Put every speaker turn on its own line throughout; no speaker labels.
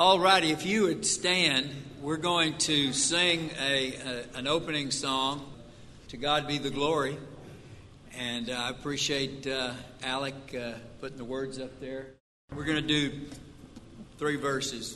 All righty, if you would stand, we're going to sing an opening song, To God Be the Glory. And I appreciate Alec putting the words up there. We're going to do 3 verses.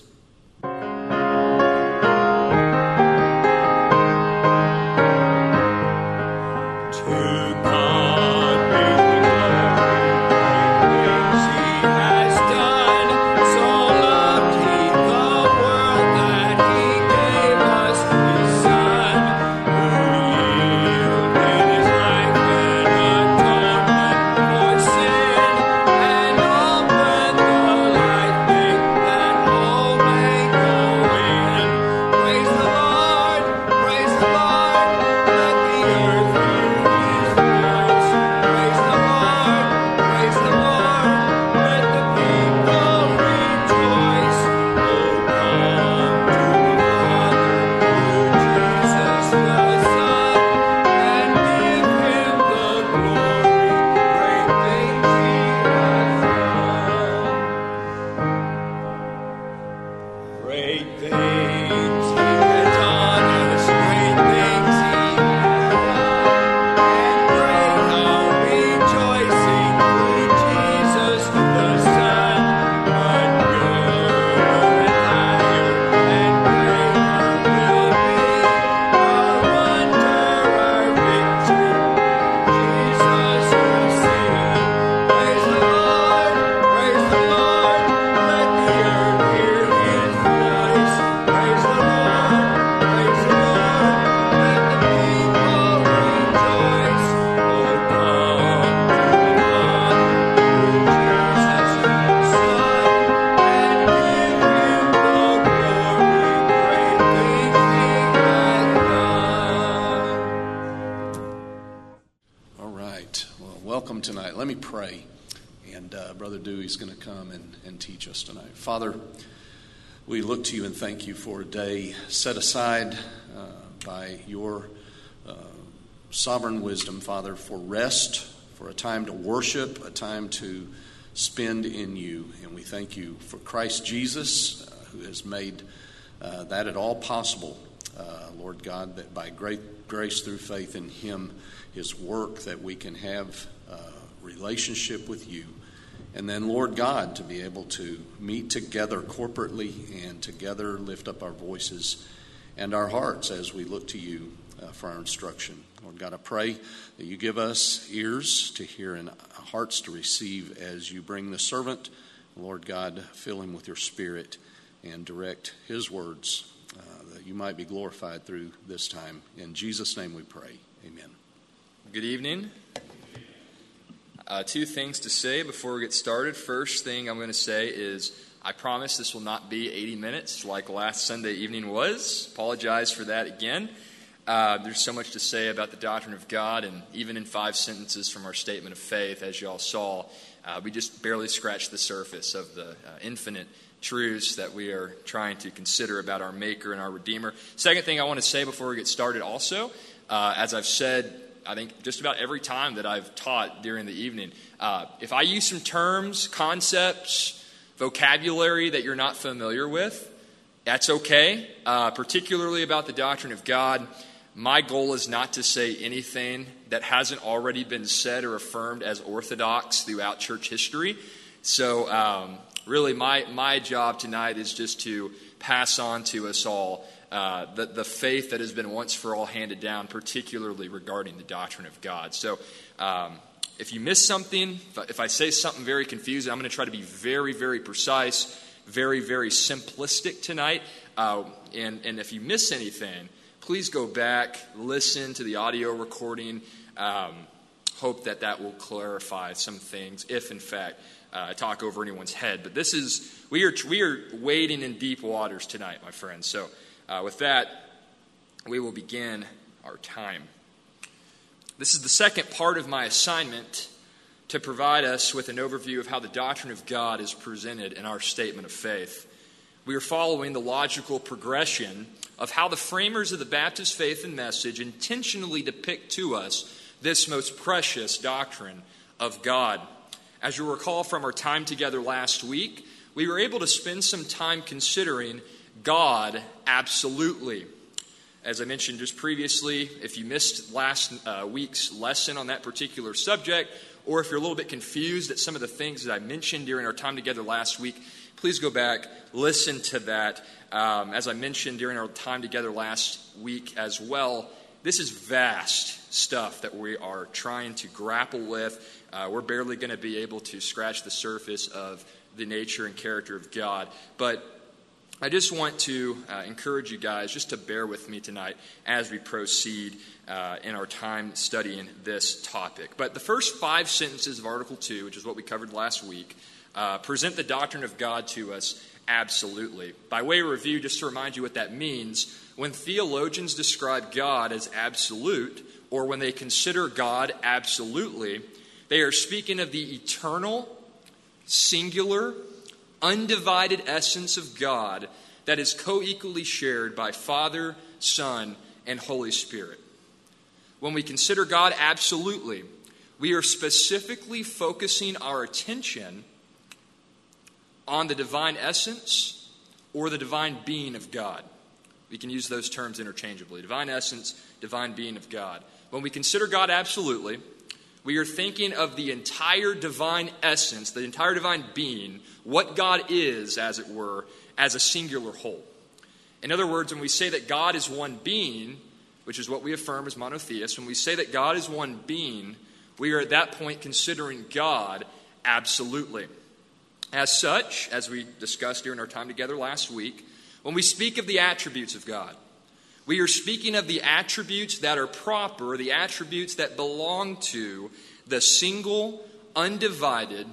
Father, we look to you and thank you for a day set aside by your sovereign wisdom, Father, for rest, for a time to worship, a time to spend in you. And we thank you for Christ Jesus, who has made that at all possible, Lord God, that by great grace through faith in him, his work, that we can have a relationship with you. And then, Lord God, to be able to meet together corporately and together lift up our voices and our hearts as we look to you for our instruction. Lord God, I pray that you give us ears to hear and hearts to receive as you bring the servant. Lord God, fill him with your spirit and direct his words that you might be glorified through this time. In Jesus' name we pray. Amen.
Good evening. 2 things to say before we get started. First thing I'm going to say is I promise this will not be 80 minutes like last Sunday evening was. Apologize for that again. There's so much to say about the doctrine of God, and even in 5 sentences from our statement of faith, as you all saw, we just barely scratched the surface of the infinite truths that we are trying to consider about our Maker and our Redeemer. Second thing I want to say before we get started also, as I've said, I think just about every time that I've taught during the evening, if I use some terms, concepts, vocabulary that you're not familiar with, that's okay, particularly about the doctrine of God. My goal is not to say anything that hasn't already been said or affirmed as orthodox throughout church history. So really my job tonight is just to pass on to us all the faith that has been once for all handed down, particularly regarding the doctrine of God. So if you miss something, if I say something very confusing, I'm going to try to be very, very precise, very, very simplistic tonight. And if you miss anything, please go back, listen to the audio recording. Hope that will clarify some things, if in fact I talk over anyone's head. But we are wading in deep waters tonight, my friends. So with that, we will begin our time. This is the second part of my assignment to provide us with an overview of how the doctrine of God is presented in our statement of faith. We are following the logical progression of how the framers of the Baptist faith and message intentionally depict to us this most precious doctrine of God. As you'll recall from our time together last week, we were able to spend some time considering God absolutely. As I mentioned just previously, if you missed last week's lesson on that particular subject, or if you're a little bit confused at some of the things that I mentioned during our time together last week, please go back, listen to that. As I mentioned during our time together last week as well, this is vast stuff that we are trying to grapple with. We're barely going to be able to scratch the surface of the nature and character of God. But I just want to encourage you guys just to bear with me tonight as we proceed in our time studying this topic. But the first 5 sentences of Article 2, which is what we covered last week, present the doctrine of God to us absolutely. By way of review, just to remind you what that means, when theologians describe God as absolute, or when they consider God absolutely, they are speaking of the eternal, singular, undivided essence of God that is co-equally shared by Father, Son, and Holy Spirit. When we consider God absolutely, we are specifically focusing our attention on the divine essence or the divine being of God. We can use those terms interchangeably. Divine essence, divine being of God. When we consider God absolutely, we are thinking of the entire divine essence, the entire divine being, what God is, as it were, as a singular whole. In other words, when we say that God is one being, which is what we affirm as monotheists, when we say that God is one being, we are at that point considering God absolutely. As such, as we discussed during our time together last week, when we speak of the attributes of God, we are speaking of the attributes that are proper, the attributes that belong to the single, undivided,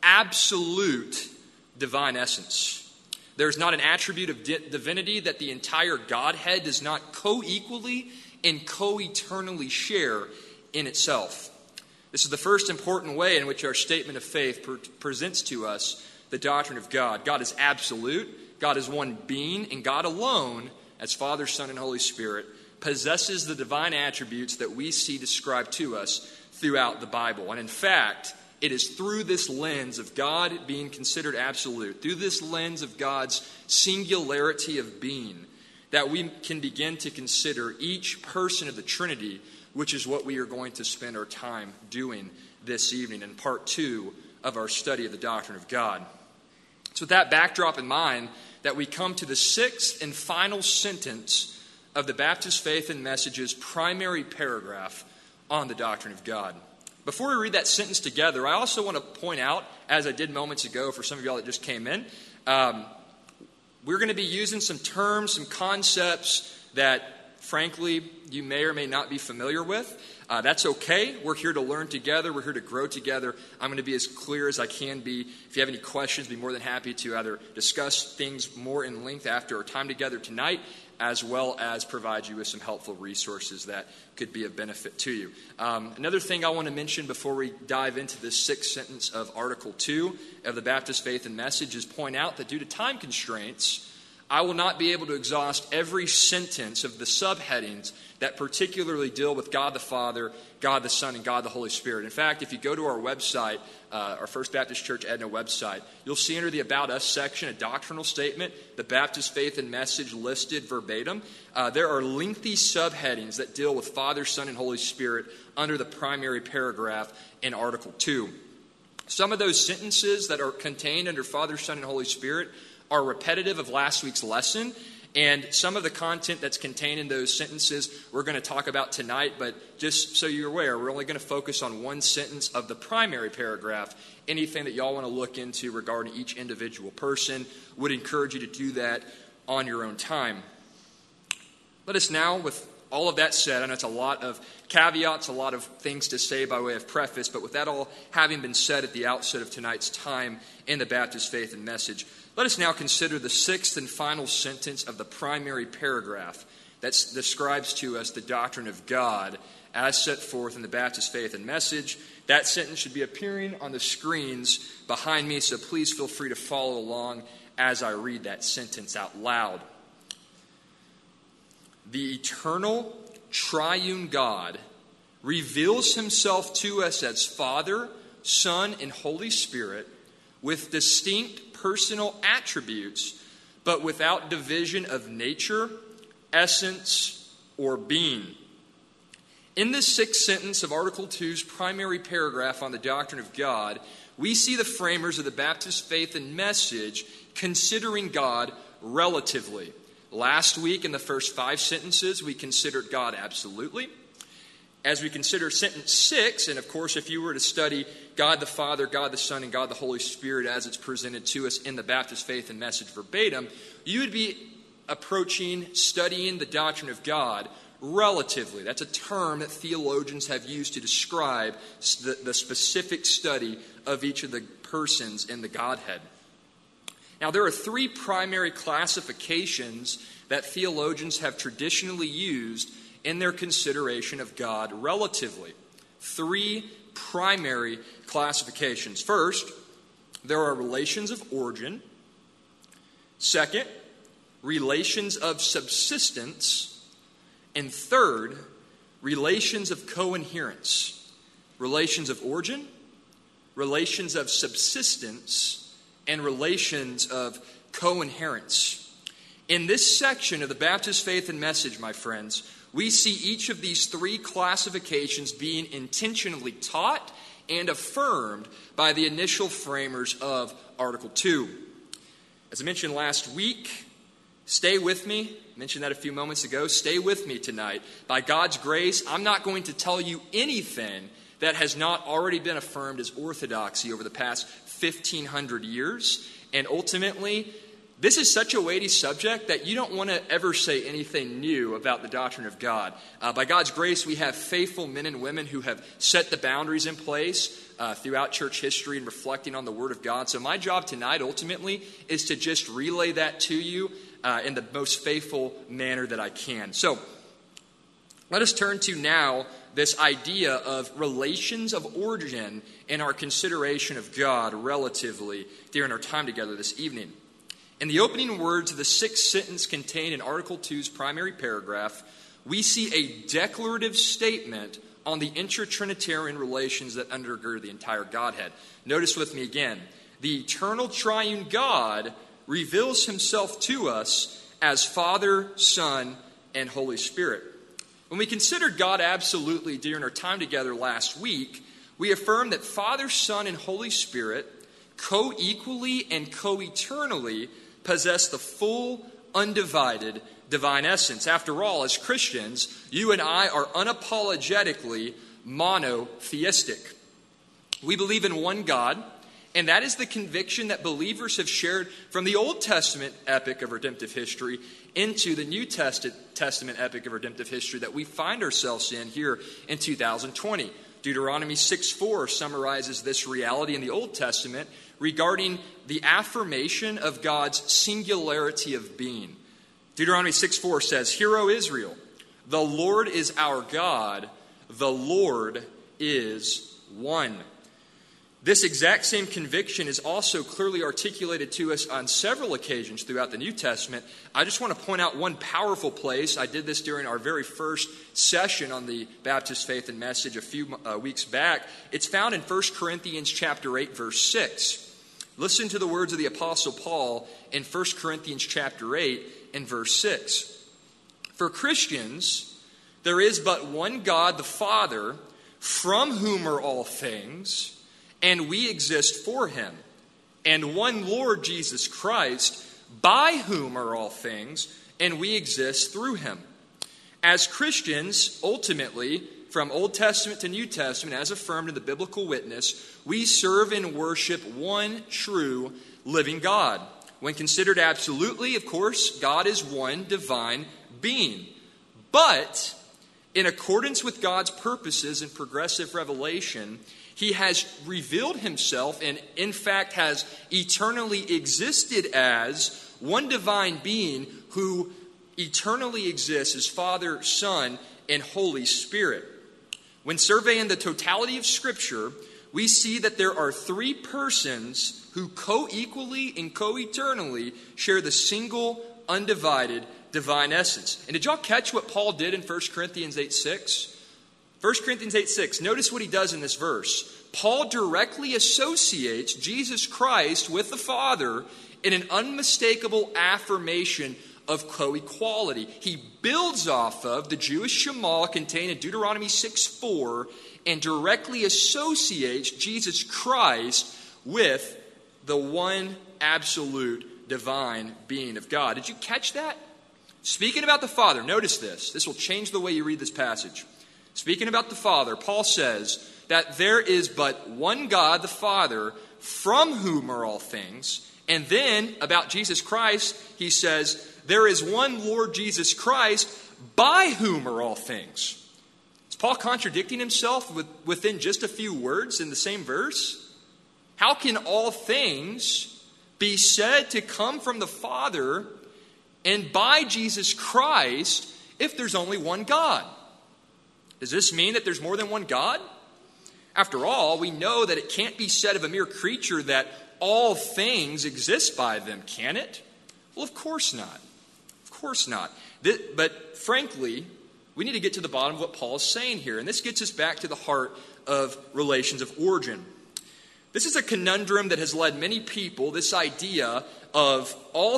absolute divine essence. There's not an attribute of divinity that the entire Godhead does not co-equally and co-eternally share in itself. This is the first important way in which our statement of faith presents to us the doctrine of God. God is absolute, God is one being, and God alone, as Father, Son, and Holy Spirit, possesses the divine attributes that we see described to us throughout the Bible. And in fact, it is through this lens of God being considered absolute, through this lens of God's singularity of being, that we can begin to consider each person of the Trinity, which is what we are going to spend our time doing this evening in part 2 of our study of the doctrine of God. So with that backdrop in mind, that we come to the 6th and final sentence of the Baptist Faith and Message's primary paragraph on the doctrine of God. Before we read that sentence together, I also want to point out, as I did moments ago for some of y'all that just came in, we're going to be using some terms, some concepts that, frankly, you may or may not be familiar with. That's okay. We're here to learn together. We're here to grow together. I'm going to be as clear as I can be. If you have any questions, be more than happy to either discuss things more in length after our time together tonight, as well as provide you with some helpful resources that could be of benefit to you. Another thing I want to mention before we dive into this 6th sentence of Article 2 of the Baptist Faith and Message is point out that due to time constraints, I will not be able to exhaust every sentence of the subheadings that particularly deal with God the Father, God the Son, and God the Holy Spirit. In fact, if you go to our website, our First Baptist Church Edna website, you'll see under the About Us section a doctrinal statement, the Baptist Faith and Message listed verbatim. There are lengthy subheadings that deal with Father, Son, and Holy Spirit under the primary paragraph in Article 2. Some of those sentences that are contained under Father, Son, and Holy Spirit are repetitive of last week's lesson, and some of the content that's contained in those sentences we're going to talk about tonight, but just so you're aware, we're only going to focus on one sentence of the primary paragraph. Anything that y'all want to look into regarding each individual person, would encourage you to do that on your own time. Let us now, with all of that said, I know it's a lot of caveats, a lot of things to say by way of preface, but with that all having been said at the outset of tonight's time in the Baptist Faith and Message, let us now consider the 6th and final sentence of the primary paragraph that describes to us the doctrine of God as set forth in the Baptist Faith and Message. That sentence should be appearing on the screens behind me, so please feel free to follow along as I read that sentence out loud. The eternal, triune God reveals himself to us as Father, Son, and Holy Spirit with distinct personal attributes, but without division of nature, essence, or being. In this sixth sentence of Article 2's primary paragraph on the doctrine of God, we see the framers of the Baptist faith and message considering God relatively. Last week, in the first 5 sentences, we considered God absolutely. As we consider sentence 6, and of course, if you were to study God the Father, God the Son, and God the Holy Spirit as it's presented to us in the Baptist faith and message verbatim, you would be studying the doctrine of God relatively. That's a term that theologians have used to describe the specific study of each of the persons in the Godhead. Now, there are 3 primary classifications that theologians have traditionally used in their consideration of God relatively. 3 primary classifications. First, there are relations of origin. Second, relations of subsistence. And third, relations of coinherence. Relations of origin, relations of subsistence, and relations of coinherence. In this section of the Baptist faith and message, my friends, we see each of these 3 classifications being intentionally taught and affirmed by the initial framers of Article 2. As I mentioned last week, stay with me. I mentioned that a few moments ago. Stay with me tonight. By God's grace, I'm not going to tell you anything that has not already been affirmed as orthodoxy over the past 1,500 years. And ultimately, this is such a weighty subject that you don't want to ever say anything new about the doctrine of God. By God's grace, we have faithful men and women who have set the boundaries in place throughout church history and reflecting on the Word of God. So my job tonight, ultimately, is to just relay that to you in the most faithful manner that I can. So let us turn to now this idea of relations of origin in our consideration of God relatively during our time together this evening. In the opening words of the 6th sentence contained in Article 2's primary paragraph, we see a declarative statement on the intra-Trinitarian relations that undergird the entire Godhead. Notice with me again, the eternal triune God reveals himself to us as Father, Son, and Holy Spirit. When we considered God absolutely during our time together last week, we affirmed that Father, Son, and Holy Spirit co-equally and co-eternally possess the full, undivided divine essence. After all, as Christians, you and I are unapologetically monotheistic. We believe in one God, and that is the conviction that believers have shared from the Old Testament epic of redemptive history into the New Testament epic of redemptive history that we find ourselves in here in 2020. Deuteronomy 6:4 summarizes this reality in the Old Testament regarding the affirmation of God's singularity of being. Deuteronomy 6:4 says, "Hear, O Israel, the Lord is our God, the Lord is one." This exact same conviction is also clearly articulated to us on several occasions throughout the New Testament. I just want to point out one powerful place. I did this during our very first session on the Baptist faith and message a few weeks back. It's found in 1 Corinthians chapter 8, verse 6. Listen to the words of the Apostle Paul in 1 Corinthians chapter 8 and verse 6. "For Christians, there is but one God, the Father, from whom are all things, and we exist for him, and one Lord Jesus Christ, by whom are all things, and we exist through him." As Christians, ultimately, from Old Testament to New Testament, as affirmed in the biblical witness, we serve and worship one true living God. When considered absolutely, of course, God is one divine being. But in accordance with God's purposes and progressive revelation, he has revealed himself and, in fact, has eternally existed as one divine being who eternally exists as Father, Son, and Holy Spirit. When surveying the totality of Scripture, we see that there are 3 persons who co-equally and co-eternally share the single, undivided divine essence. And did y'all catch what Paul did in 1 Corinthians 8:6? 1 Corinthians 8:6. Notice what he does in this verse. Paul directly associates Jesus Christ with the Father in an unmistakable affirmation of co-equality. He builds off of the Jewish Shema contained in Deuteronomy 6:4 and directly associates Jesus Christ with the one absolute divine being of God. Did you catch that? Speaking about the Father, notice this. This will change the way you read this passage. Speaking about the Father, Paul says that there is but one God, the Father, from whom are all things. And then, about Jesus Christ, he says, there is one Lord Jesus Christ, by whom are all things. Is Paul contradicting himself within just a few words in the same verse? How can all things be said to come from the Father and by Jesus Christ if there's only one God? Does this mean that there's more than one God? After all, we know that it can't be said of a mere creature that all things exist by them, can it? Well, of course not. Of course not. But frankly, we need to get to the bottom of what Paul is saying here. And this gets us back to the heart of relations of origin. This is a conundrum that has led many people, this idea of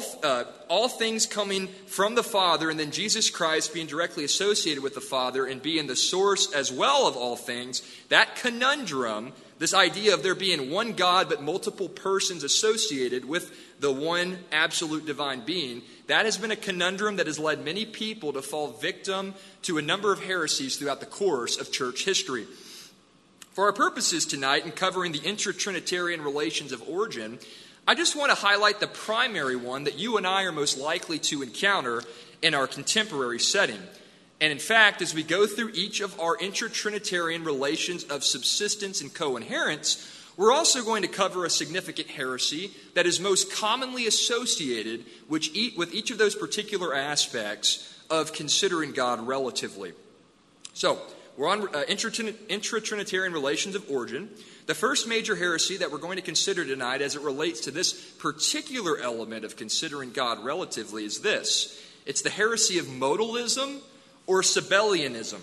all things coming from the Father and then Jesus Christ being directly associated with the Father and being the source as well of all things. That conundrum, this idea of there being one God but multiple persons associated with the one absolute divine being, that has been a conundrum that has led many people to fall victim to a number of heresies throughout the course of church history. For our purposes tonight in covering the intra-Trinitarian relations of origin, I just want to highlight the primary one that you and I are most likely to encounter in our contemporary setting. And in fact, as we go through each of our intra-Trinitarian relations of subsistence and co-inherence, we're also going to cover a significant heresy that is most commonly associated with each of those particular aspects of considering God relatively. So, we're on intra-Trinitarian relations of origin. The first major heresy that we're going to consider tonight as it relates to this particular element of considering God relatively is this. It's the heresy of modalism or Sabellianism.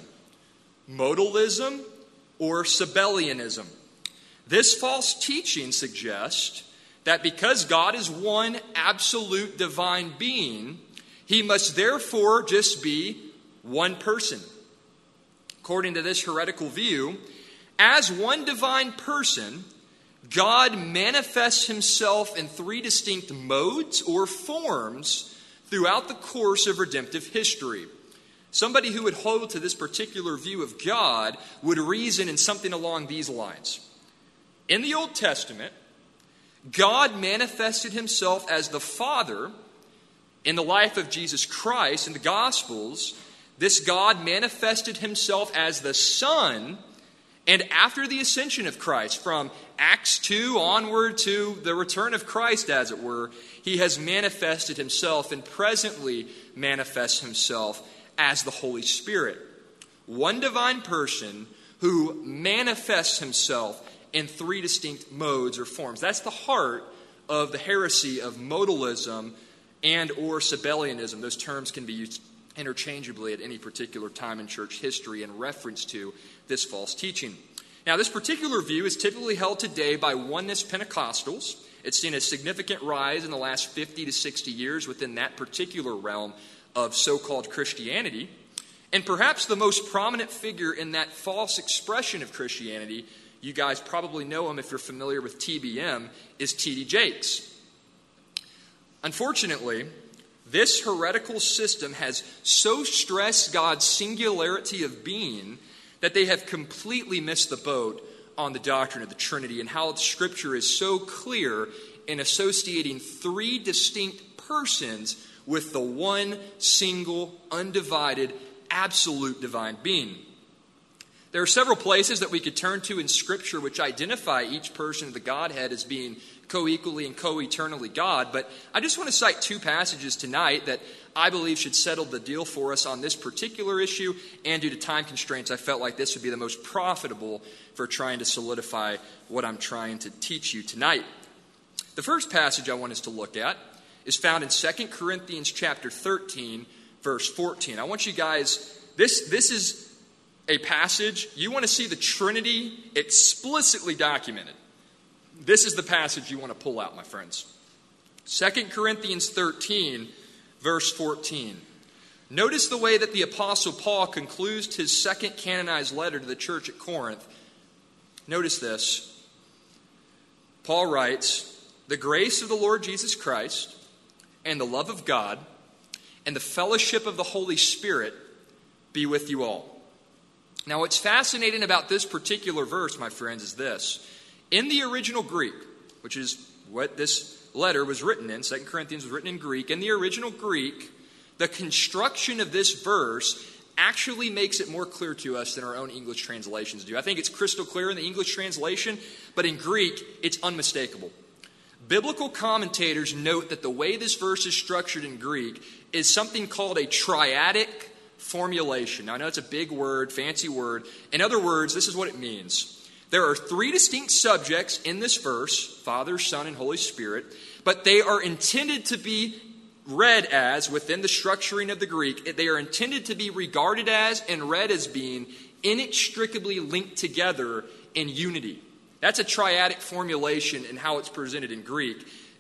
Modalism or Sabellianism. This false teaching suggests that because God is one absolute divine being, he must therefore just be one person. According to this heretical view, as one divine person, God manifests himself in three distinct modes or forms throughout the course of redemptive history. Somebody who would hold to this particular view of God would reason in something along these lines. In the Old Testament, God manifested himself as the Father in the life of Jesus Christ. In the Gospels, this God manifested himself as the Son, and after the ascension of Christ, from Acts 2 onward to the return of Christ, as it were, he has manifested himself and presently manifests himself as the Holy Spirit. One divine person who manifests himself in three distinct modes or forms. That's the heart of the heresy of modalism and or Sabellianism. Those terms can be used interchangeably at any particular time in church history in reference to this false teaching. Now, this particular view is typically held today by oneness Pentecostals. It's seen a significant rise in the last 50 to 60 years within that particular realm of so-called Christianity. And perhaps the most prominent figure in that false expression of Christianity, you guys probably know him if you're familiar with TBM, is T.D. Jakes. Unfortunately, this heretical system has so stressed God's singularity of being that they have completely missed the boat on the doctrine of the Trinity and how Scripture is so clear in associating three distinct persons with the one single, undivided, absolute divine being. There are several places that we could turn to in Scripture which identify each person of the Godhead as being co-equally and co-eternally God, but I just want to cite two passages tonight that I believe should settle the deal for us on this particular issue, and due to time constraints, I felt like this would be the most profitable for trying to solidify what I'm trying to teach you tonight. The first passage I want us to look at is found in 2 Corinthians chapter 13, verse 14. I want you guys, this is a passage, you want to see the Trinity explicitly documented, this is the passage you want to pull out, my friends. 2 Corinthians 13, verse 14. Notice the way that the Apostle Paul concludes his second canonized letter to the church at Corinth. Notice this. Paul writes, "The grace of the Lord Jesus Christ and the love of God and the fellowship of the Holy Spirit be with you all." Now, what's fascinating about this particular verse, my friends, is this. In the original Greek, which is what this letter was written in, 2 Corinthians was written in Greek. In the original Greek, the construction of this verse actually makes it more clear to us than our own English translations do. I think it's crystal clear in the English translation, but in Greek, it's unmistakable. Biblical commentators note that the way this verse is structured in Greek is something called a triadic formulation. Now, I know it's a big word, fancy word. In other words, this is what it means. There are three distinct subjects in this verse, Father, Son, and Holy Spirit, but they are intended to be read as, within the structuring of the Greek, they are intended to be regarded as and read as being inextricably linked together in unity. That's a triadic formulation in how it's presented in Greek.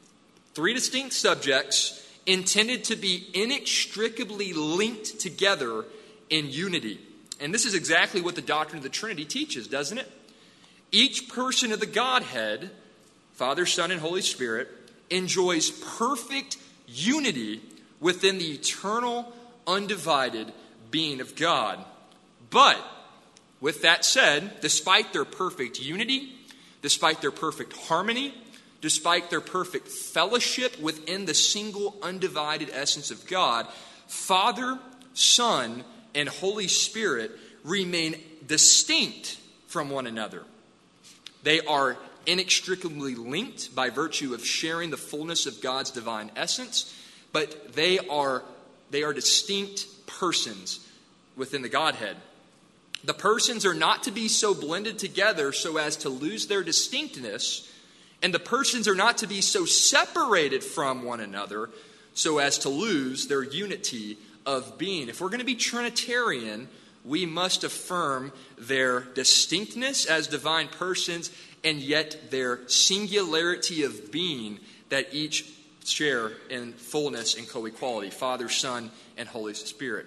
Three distinct subjects intended to be inextricably linked together in unity. And this is exactly what the doctrine of the Trinity teaches, doesn't it? Each person of the Godhead, Father, Son, and Holy Spirit, enjoys perfect unity within the eternal, undivided being of God. But, with that said, despite their perfect unity, despite their perfect harmony, despite their perfect fellowship within the single, undivided essence of God, Father, Son, and Holy Spirit remain distinct from one another. They are inextricably linked by virtue of sharing the fullness of God's divine essence, but they are distinct persons within the Godhead. The persons are not to be so blended together so as to lose their distinctness, and the persons are not to be so separated from one another so as to lose their unity of being. If we're going to be Trinitarian, we must affirm their distinctness as divine persons and yet their singularity of being that each share in fullness and co-equality, Father, Son, and Holy Spirit.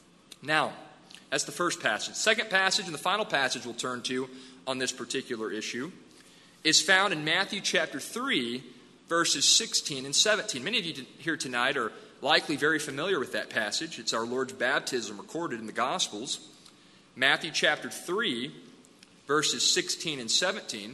Now, that's the first passage. Second passage, and the final passage we'll turn to on this particular issue, is found in Matthew chapter 3, verses 16 and 17. Many of you here tonight are likely very familiar with that passage. It's our Lord's baptism recorded in the Gospels. Matthew chapter 3, verses 16 and 17.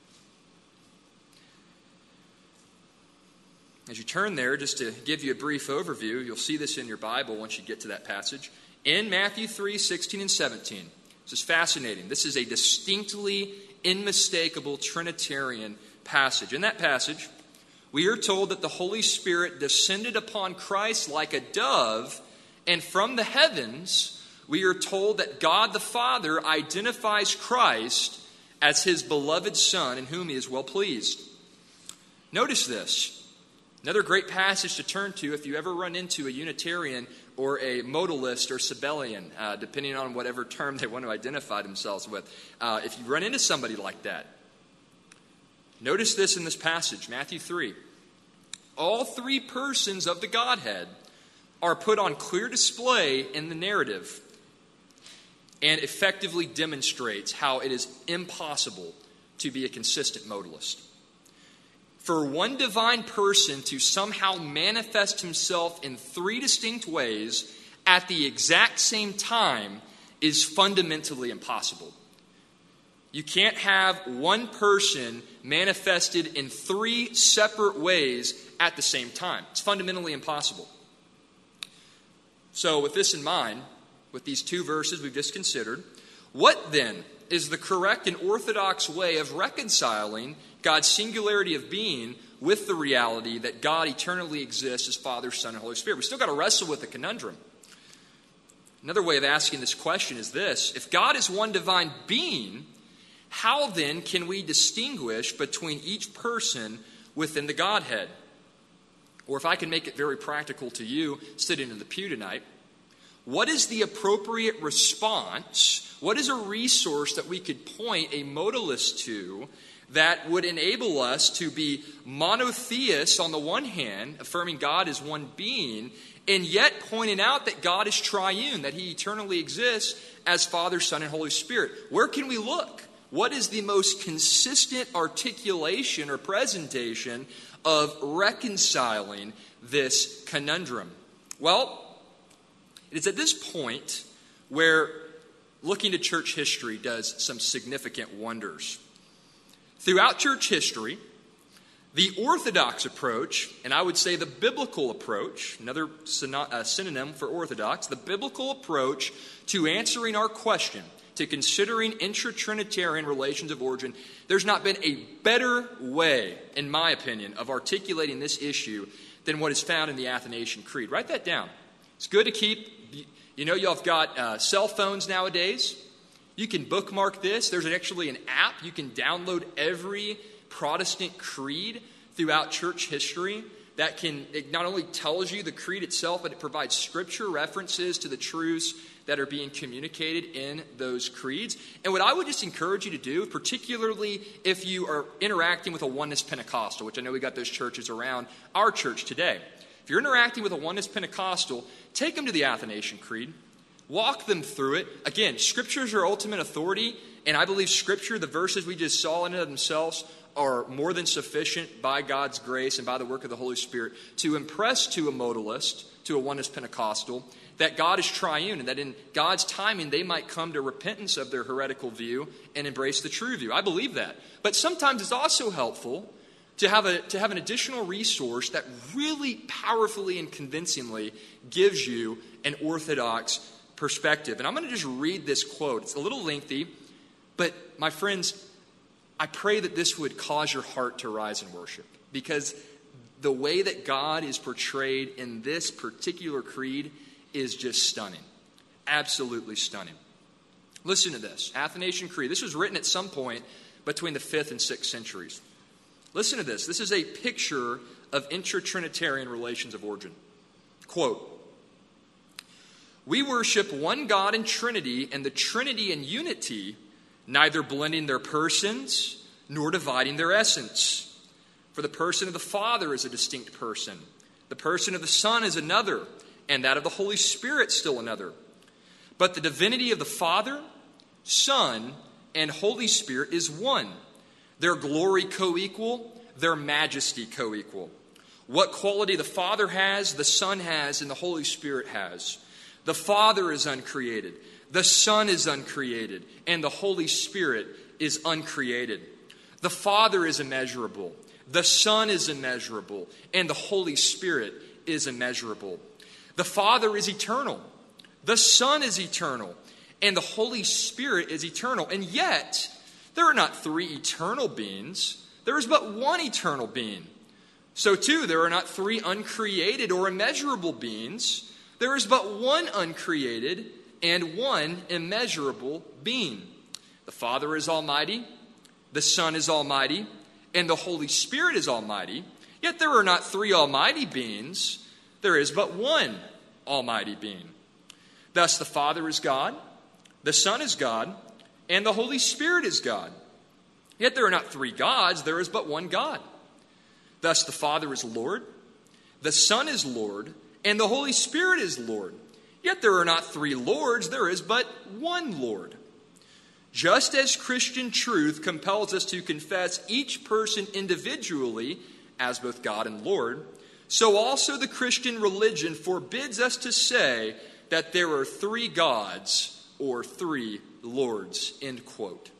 As you turn there, just to give you a brief overview, you'll see this in your Bible once you get to that passage. In Matthew 3, 16 and 17, this is fascinating. This is a distinctly unmistakable Trinitarian passage. In that passage, we are told that the Holy Spirit descended upon Christ like a dove, and from the heavens, we are told that God the Father identifies Christ as his beloved Son, in whom he is well pleased. Notice this. Another great passage to turn to if you ever run into a Unitarian or a modalist or Sabellian, depending on whatever term they want to identify themselves with. If you run into somebody like that, notice this in this passage, Matthew 3. All three persons of the Godhead are put on clear display in the narrative and effectively demonstrates how it is impossible to be a consistent modalist. For one divine person to somehow manifest himself in three distinct ways at the exact same time is fundamentally impossible. You can't have one person manifested in three separate ways at the same time. It's fundamentally impossible. So with this in mind, with these two verses we've just considered, what then is the correct and orthodox way of reconciling God's singularity of being with the reality that God eternally exists as Father, Son, and Holy Spirit? We still got to wrestle with the conundrum. Another way of asking this question is this. If God is one divine being, how then can we distinguish between each person within the Godhead? Or if I can make it very practical to you sitting in the pew tonight, What is the appropriate response? What is a resource that we could point a modalist to that would enable us to be monotheists on the one hand, affirming God is one being, and yet pointing out that God is triune, that he eternally exists as Father, Son, and Holy Spirit? Where can we look? What is the most consistent articulation or presentation of reconciling this conundrum? Well, it is at this point where looking to church history does some significant wonders. Throughout church history, the orthodox approach, and I would say the biblical approach, another synonym for orthodox, the biblical approach to answering our question, to considering intra-Trinitarian relations of origin, there's not been a better way, in my opinion, of articulating this issue than what is found in the Athanasian Creed. Write that down. It's good to keep. You know, y'all have got cell phones nowadays. You can bookmark this. There's actually an app. You can download every Protestant creed throughout church history. It not only tells you the creed itself, but it provides scripture references to the truths that are being communicated in those creeds. And what I would just encourage you to do, particularly if you are interacting with a Oneness Pentecostal, which I know we got those churches around our church today. If you're interacting with a Oneness Pentecostal, take them to the Athanasian Creed. Walk them through it. Again, scriptures are ultimate authority, and I believe scripture, the verses we just saw in and of themselves, are more than sufficient by God's grace and by the work of the Holy Spirit to impress to a modalist, to a Oneness Pentecostal, that God is triune and that in God's timing they might come to repentance of their heretical view and embrace the true view. I believe that. But sometimes it's also helpful to have an additional resource that really powerfully and convincingly gives you an orthodox perspective. And I'm going to just read this quote. It's a little lengthy, but my friends, I pray that this would cause your heart to rise in worship, because the way that God is portrayed in this particular creed is just stunning. Absolutely stunning. Listen to this. Athanasian Creed. This was written at some point between the 5th and 6th centuries. Listen to this. This is a picture of intra-Trinitarian relations of origin. Quote, "We worship one God in Trinity, and the Trinity in unity, neither blending their persons nor dividing their essence. For the person of the Father is a distinct person. The person of the Son is another, and that of the Holy Spirit still another. But the divinity of the Father, Son, and Holy Spirit is one. Their glory co-equal, their majesty co-equal. What quality the Father has, the Son has, and the Holy Spirit has. The Father is uncreated, the Son is uncreated, and the Holy Spirit is uncreated. The Father is immeasurable, the Son is immeasurable, and the Holy Spirit is immeasurable. The Father is eternal, the Son is eternal, and the Holy Spirit is eternal. And yet, there are not three eternal beings. There is but one eternal being. So too, there are not three uncreated or immeasurable beings. There is but one uncreated and one immeasurable being. The Father is almighty, the Son is almighty, and the Holy Spirit is almighty. Yet there are not three almighty beings. There is but one almighty being. Thus the Father is God, the Son is God, and the Holy Spirit is God. Yet there are not three gods, there is but one God. Thus the Father is Lord, the Son is Lord, and the Holy Spirit is Lord. Yet there are not three Lords, there is but one Lord. Just as Christian truth compels us to confess each person individually as both God and Lord, so also the Christian religion forbids us to say that there are three gods or three Lords. End quote.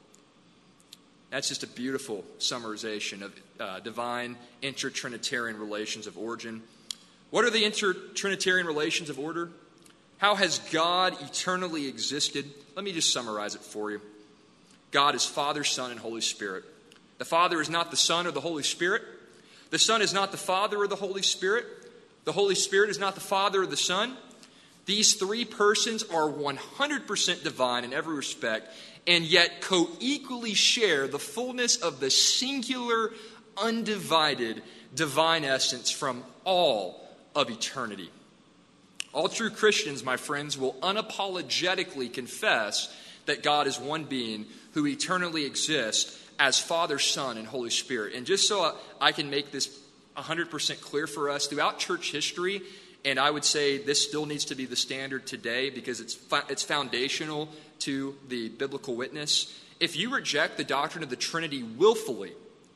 That's just a beautiful summarization of divine inter-Trinitarian relations of origin. What are the inter-Trinitarian relations of order? How has God eternally existed? Let me just summarize it for you. God is Father, Son, and Holy Spirit. The Father is not the Son or the Holy Spirit. The Son is not the Father or the Holy Spirit. The Holy Spirit is not the Father or the Son. These three persons are 100% divine in every respect, and yet co-equally share the fullness of the singular, undivided divine essence from all of eternity. All true Christians, my friends, will unapologetically confess that God is one being who eternally exists as Father, Son, and Holy Spirit. And just so I can make this 100% clear for us, throughout church history, and I would say this still needs to be the standard today because it's foundational to the biblical witness. If you reject the doctrine of the Trinity willfully,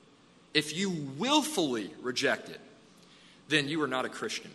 if you willfully reject it, then you are not a Christian.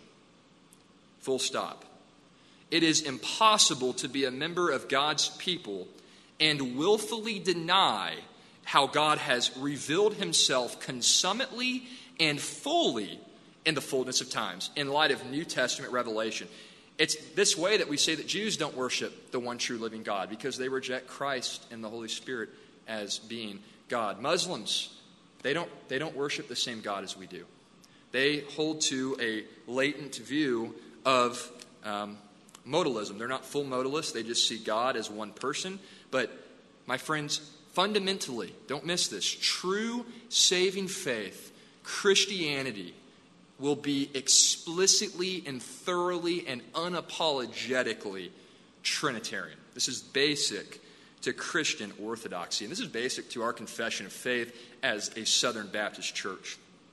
Full stop. It is impossible to be a member of God's people and willfully deny how God has revealed himself consummately and fully in the fullness of times in light of New Testament revelation. It's this way that we say that Jews don't worship the one true living God because they reject Christ and the Holy Spirit as being God. Muslims, they don't worship the same God as we do. They hold to a latent view of modalism. They're not full modalists. They just see God as one person. But my friends, fundamentally, don't miss this, true saving faith, Christianity, will be explicitly and thoroughly and unapologetically Trinitarian. This is basic to Christian orthodoxy, and this is basic to our confession of faith as a Southern Baptist church.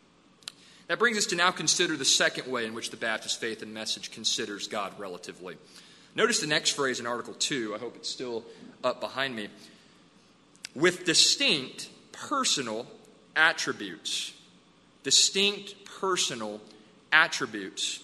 That brings us to now consider the second way in which the Baptist faith and message considers God relatively. Notice the next phrase in Article 2. I hope it's still up behind me. With distinct personal attributes. Distinct personal attributes.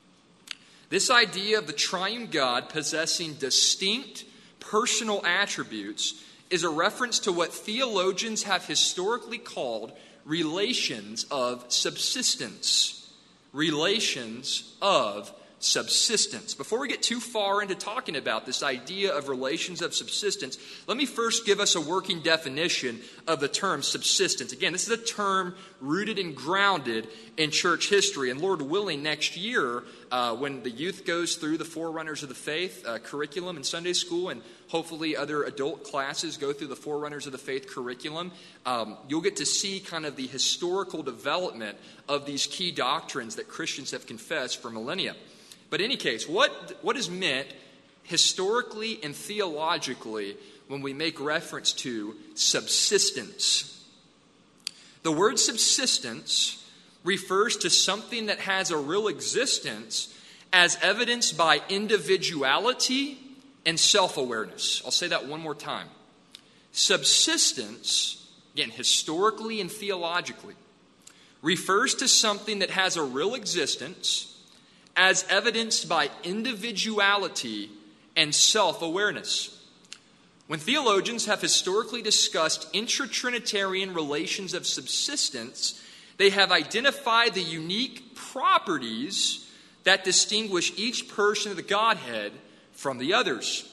This idea of the triune God possessing distinct personal attributes is a reference to what theologians have historically called relations of subsistence. Relations of subsistence. Before we get too far into talking about this idea of relations of subsistence, let me first give us a working definition of the term subsistence. Again, this is a term rooted and grounded in church history. And Lord willing, next year, when the youth goes through the Forerunners of the Faith curriculum in Sunday school, and hopefully other adult classes go through the Forerunners of the Faith curriculum, you'll get to see kind of the historical development of these key doctrines that Christians have confessed for millennia. But in any case, what is meant historically and theologically when we make reference to subsistence? The word subsistence refers to something that has a real existence as evidenced by individuality and self-awareness. I'll say that one more time. Subsistence, again, historically and theologically, refers to something that has a real existence as evidenced by individuality and self-awareness. When theologians have historically discussed intra-Trinitarian relations of subsistence, they have identified the unique properties that distinguish each person of the Godhead from the others.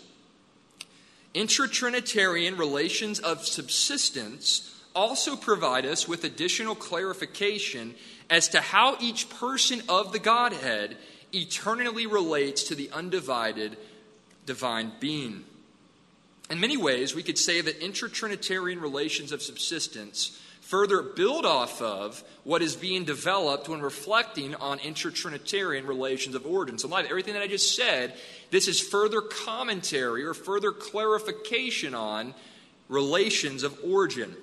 Intra-Trinitarian relations of subsistence also provide us with additional clarification as to how each person of the Godhead eternally relates to the undivided divine being. In many ways, we could say that intra-Trinitarian relations of subsistence further build off of what is being developed when reflecting on intra-Trinitarian relations of origin. So in light of everything that I just said, this is further commentary or further clarification on relations of origin.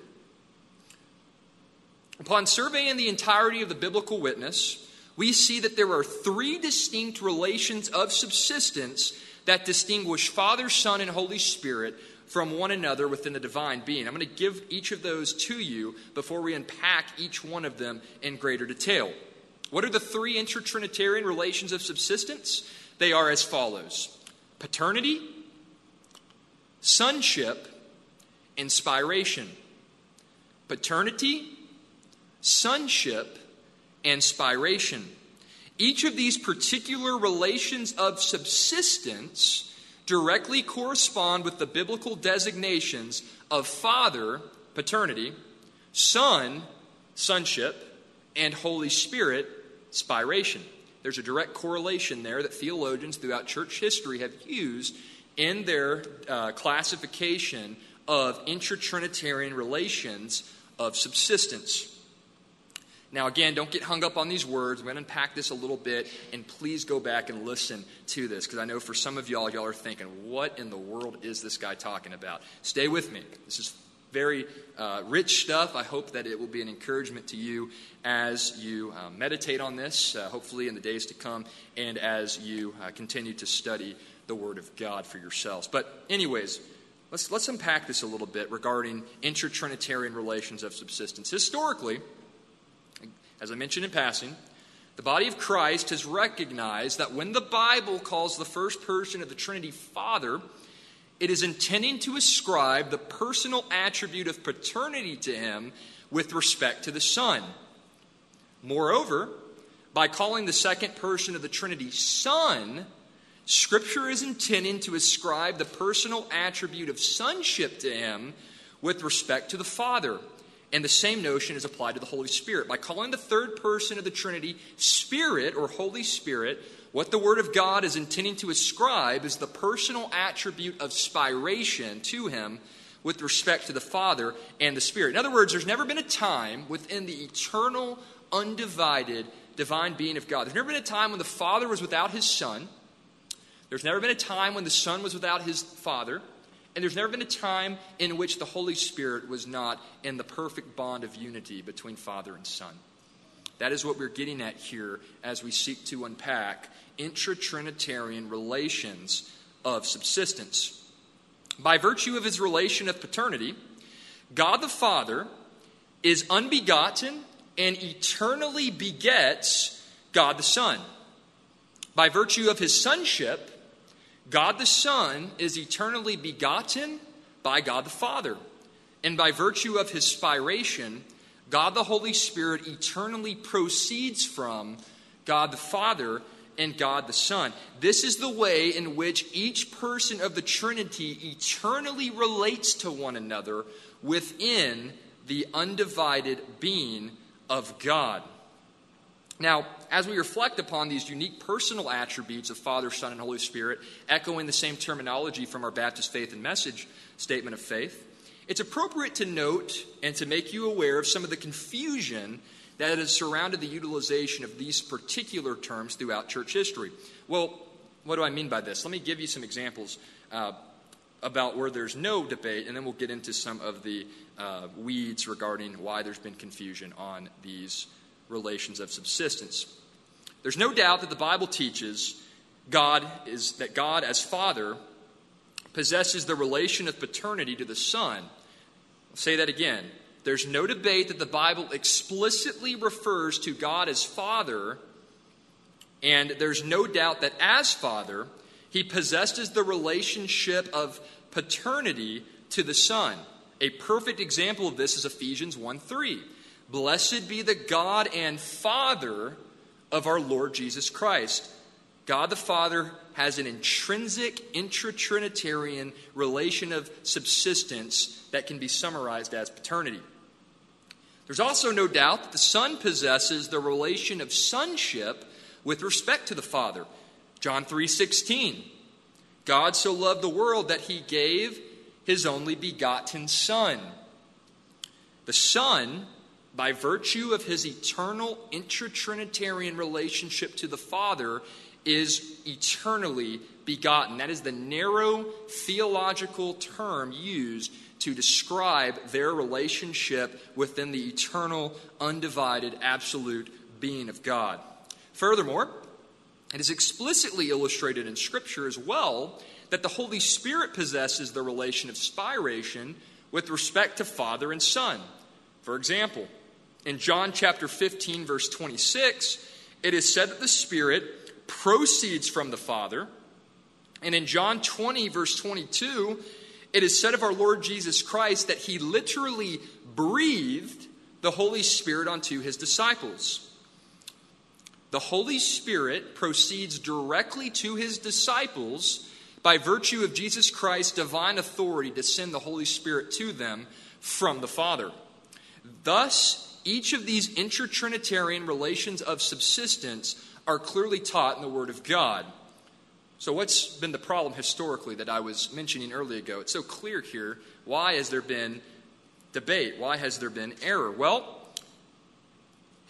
Upon surveying the entirety of the biblical witness, we see that there are three distinct relations of subsistence that distinguish Father, Son, and Holy Spirit from one another within the divine being. I'm going to give each of those to you before we unpack each one of them in greater detail. What are the three inter-Trinitarian relations of subsistence? They are as follows: paternity, sonship, inspiration. Paternity, sonship, inspiration. Each of these particular relations of subsistence directly correspond with the biblical designations of Father, paternity, Son, sonship, and Holy Spirit, spiration. There's a direct correlation there that theologians throughout church history have used in their classification of intra-Trinitarian relations of subsistence. Now, again, don't get hung up on these words. I'm going to unpack this a little bit, and please go back and listen to this, because I know for some of y'all are thinking, what in the world is this guy talking about? Stay with me. This is very rich stuff. I hope that it will be an encouragement to you as you meditate on this, hopefully in the days to come, and as you continue to study the Word of God for yourselves. But anyways, let's unpack this a little bit regarding intra-Trinitarian relations of subsistence. Historically, as I mentioned in passing, the body of Christ has recognized that when the Bible calls the first person of the Trinity Father, it is intending to ascribe the personal attribute of paternity to him with respect to the Son. Moreover, by calling the second person of the Trinity Son, Scripture is intending to ascribe the personal attribute of sonship to him with respect to the Father. And the same notion is applied to the Holy Spirit. By calling the third person of the Trinity Spirit or Holy Spirit, what the Word of God is intending to ascribe is the personal attribute of spiration to him with respect to the Father and the Spirit. In other words, there's never been a time within the eternal, undivided, divine being of God. There's never been a time when the Father was without his Son. There's never been a time when the Son was without his Father. And there's never been a time in which the Holy Spirit was not in the perfect bond of unity between Father and Son. That is what we're getting at here as we seek to unpack intra-Trinitarian relations of subsistence. By virtue of his relation of paternity, God the Father is unbegotten and eternally begets God the Son. By virtue of his sonship, God the Son is eternally begotten by God the Father. And by virtue of his spiration, God the Holy Spirit eternally proceeds from God the Father and God the Son. This is the way in which each person of the Trinity eternally relates to one another within the undivided being of God. Now, as we reflect upon these unique personal attributes of Father, Son, and Holy Spirit, echoing the same terminology from our Baptist Faith and Message statement of faith, it's appropriate to note and to make you aware of some of the confusion that has surrounded the utilization of these particular terms throughout church history. Well, what do I mean by this? Let me give you some examples about where there's no debate, and then we'll get into some of the weeds regarding why there's been confusion on these relations of subsistence. There's no doubt that the Bible teaches that God as Father possesses the relation of paternity to the Son. I'll say that again. There's no debate that the Bible explicitly refers to God as Father, and there's no doubt that as Father, he possesses the relationship of paternity to the Son. A perfect example of this is Ephesians 1:3. Blessed be the God and Father of our Lord Jesus Christ. God the Father has an intrinsic intra-Trinitarian relation of subsistence that can be summarized as paternity. There's also no doubt that the Son possesses the relation of sonship with respect to the Father. John 3:16. God so loved the world that he gave his only begotten Son. The Son, by virtue of his eternal intra-Trinitarian relationship to the Father, is eternally begotten. That is the narrow theological term used to describe their relationship within the eternal, undivided, absolute being of God. Furthermore, it is explicitly illustrated in Scripture as well that the Holy Spirit possesses the relation of spiration with respect to Father and Son. For example, in John chapter 15, verse 26, it is said that the Spirit proceeds from the Father. And in John 20, verse 22, it is said of our Lord Jesus Christ that he literally breathed the Holy Spirit onto his disciples. The Holy Spirit proceeds directly to his disciples by virtue of Jesus Christ's divine authority to send the Holy Spirit to them from the Father. Thus, each of these intra-Trinitarian relations of subsistence are clearly taught in the Word of God. So what's been the problem historically that I was mentioning earlier ago? It's so clear here. Why has there been debate? Why has there been error? Well,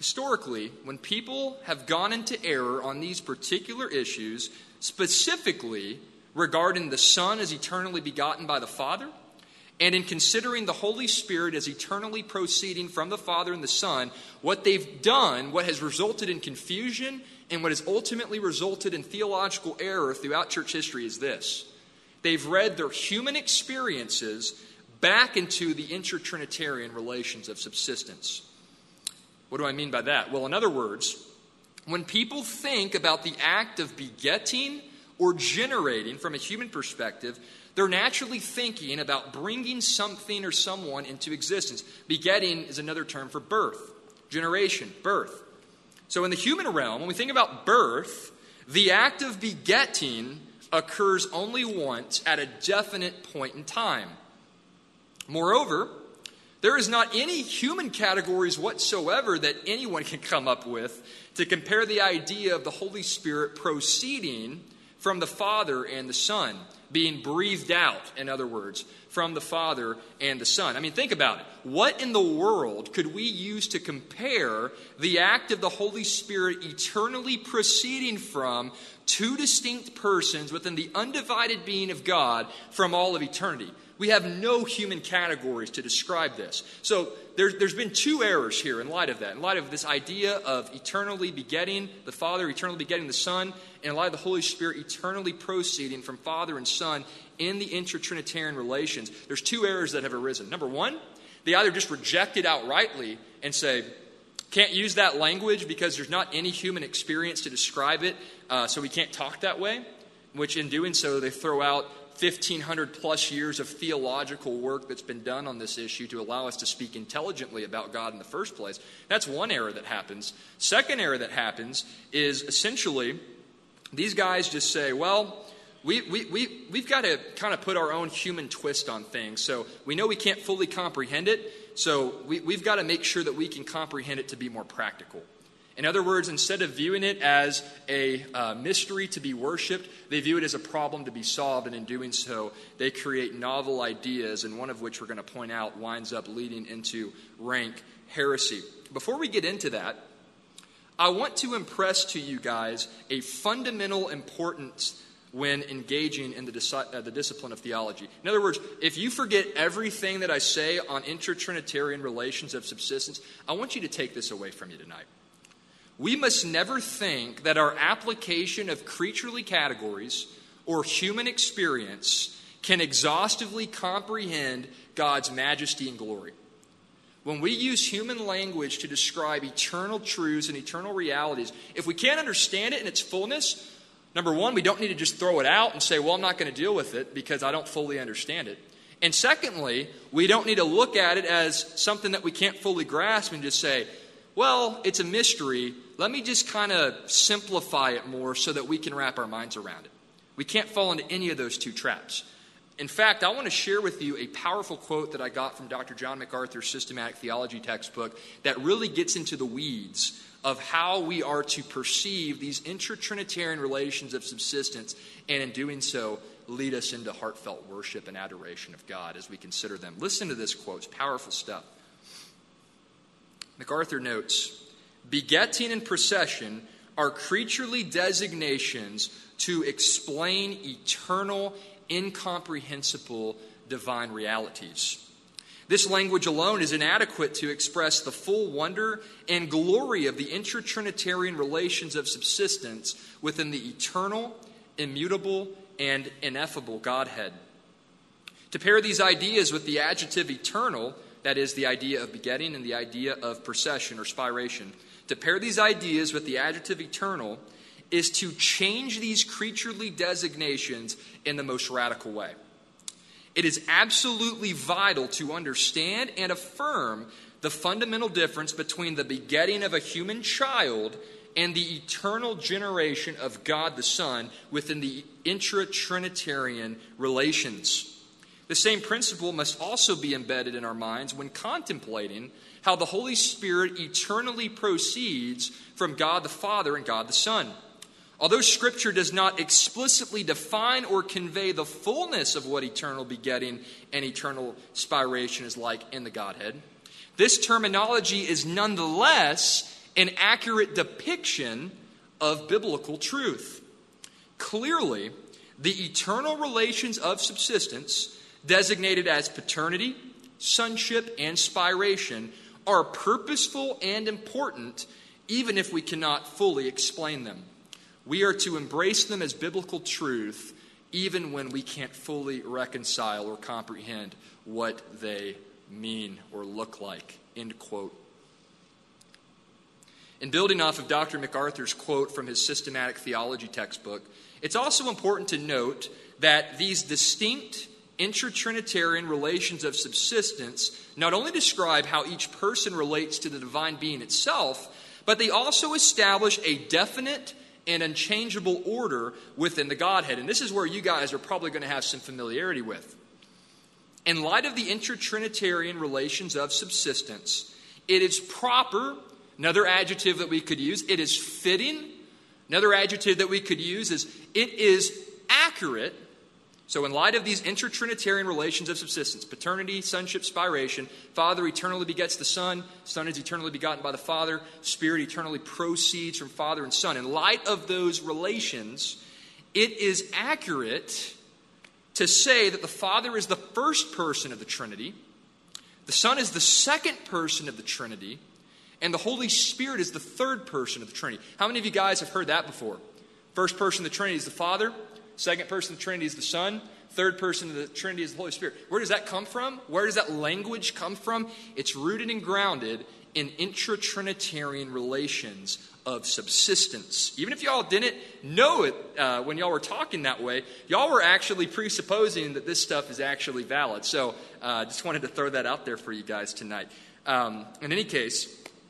Historically, when people have gone into error on these particular issues, specifically regarding the Son as eternally begotten by the Father, and in considering the Holy Spirit as eternally proceeding from the Father and the Son, what they've done, what has resulted in confusion and what has ultimately resulted in theological error throughout church history is this. They've read their human experiences back into the inter-Trinitarian relations of subsistence. What do I mean by that? Well, in other words, when people think about the act of begetting or generating from a human perspective, they're naturally thinking about bringing something or someone into existence. Begetting is another term for birth, generation, birth. So in the human realm, when we think about birth, the act of begetting occurs only once at a definite point in time. Moreover, there is not any human categories whatsoever that anyone can come up with to compare the idea of the Holy Spirit proceeding from the Father and the Son, being breathed out, in other words, from the Father and the Son. I mean, think about it. What in the world could we use to compare the act of the Holy Spirit eternally proceeding from two distinct persons within the undivided being of God from all of eternity? We have no human categories to describe this. So there's been two errors here in light of that. In light of this idea of eternally begetting the Father, eternally begetting the Son, and in light of the Holy Spirit eternally proceeding from Father and Son in the inter-Trinitarian relations, there's two errors that have arisen. Number one, they either just reject it outrightly and say, can't use that language because there's not any human experience to describe it, so we can't talk that way, which in doing so they throw out 1,500 plus years of theological work that's been done on this issue to allow us to speak intelligently about God in the first place. That's one error that happens. Second error that happens is essentially these guys just say, well, we've got to kind of put our own human twist on things. So we know we can't fully comprehend it, so we've got to make sure that we can comprehend it to be more practical. In other words, instead of viewing it as a mystery to be worshipped, they view it as a problem to be solved, and in doing so, they create novel ideas, and one of which we're going to point out winds up leading into rank heresy. Before we get into that, I want to impress to you guys a fundamental importance when engaging in the discipline of theology. In other words, if you forget everything that I say on inter-Trinitarian relations of subsistence, I want you to take this away from you tonight. We must never think that our application of creaturely categories or human experience can exhaustively comprehend God's majesty and glory. When we use human language to describe eternal truths and eternal realities, if we can't understand it in its fullness, number one, we don't need to just throw it out and say, well, I'm not going to deal with it because I don't fully understand it. And secondly, we don't need to look at it as something that we can't fully grasp and just say, well, it's a mystery. Let me just kind of simplify it more so that we can wrap our minds around it. We can't fall into any of those two traps. In fact, I want to share with you a powerful quote that I got from Dr. John MacArthur's Systematic Theology textbook that really gets into the weeds of how we are to perceive these inter-Trinitarian relations of subsistence, and in doing so, lead us into heartfelt worship and adoration of God as we consider them. Listen to this quote. It's powerful stuff. MacArthur notes, begetting and procession are creaturely designations to explain eternal, incomprehensible divine realities. This language alone is inadequate to express the full wonder and glory of the inter-Trinitarian relations of subsistence within the eternal, immutable, and ineffable Godhead. To pair these ideas with the adjective eternal, that is the idea of begetting and the idea of procession or spiration, to pair these ideas with the adjective eternal is to change these creaturely designations in the most radical way. It is absolutely vital to understand and affirm the fundamental difference between the begetting of a human child and the eternal generation of God the Son within the intra-Trinitarian relations. The same principle must also be embedded in our minds when contemplating how the Holy Spirit eternally proceeds from God the Father and God the Son. Although Scripture does not explicitly define or convey the fullness of what eternal begetting and eternal spiration is like in the Godhead, this terminology is nonetheless an accurate depiction of biblical truth. Clearly, the eternal relations of subsistence, designated as paternity, sonship, and spiration, are purposeful and important, even if we cannot fully explain them. We are to embrace them as biblical truth, even when we can't fully reconcile or comprehend what they mean or look like. End quote. In building off of Dr. MacArthur's quote from his systematic theology textbook, it's also important to note that these distinct intra-Trinitarian relations of subsistence not only describe how each person relates to the divine being itself, but they also establish a definite and unchangeable order within the Godhead. And this is where you guys are probably going to have some familiarity with. In light of the intra-Trinitarian relations of subsistence, it is proper, another adjective that we could use, it is fitting, another adjective that we could use is it is accurate. So in light of these inter-Trinitarian relations of subsistence, paternity, sonship, spiration, Father eternally begets the Son, Son is eternally begotten by the Father, Spirit eternally proceeds from Father and Son. In light of those relations, it is accurate to say that the Father is the first person of the Trinity, the Son is the second person of the Trinity, and the Holy Spirit is the third person of the Trinity. How many of you guys have heard that before? First person of the Trinity is the Father. Second person of the Trinity is the Son. Third person of the Trinity is the Holy Spirit. Where does that come from? Where does that language come from? It's rooted and grounded in intra-Trinitarian relations of subsistence. Even if y'all didn't know it when y'all were talking that way, y'all were actually presupposing that this stuff is actually valid. So I just wanted to throw that out there for you guys tonight. In any case,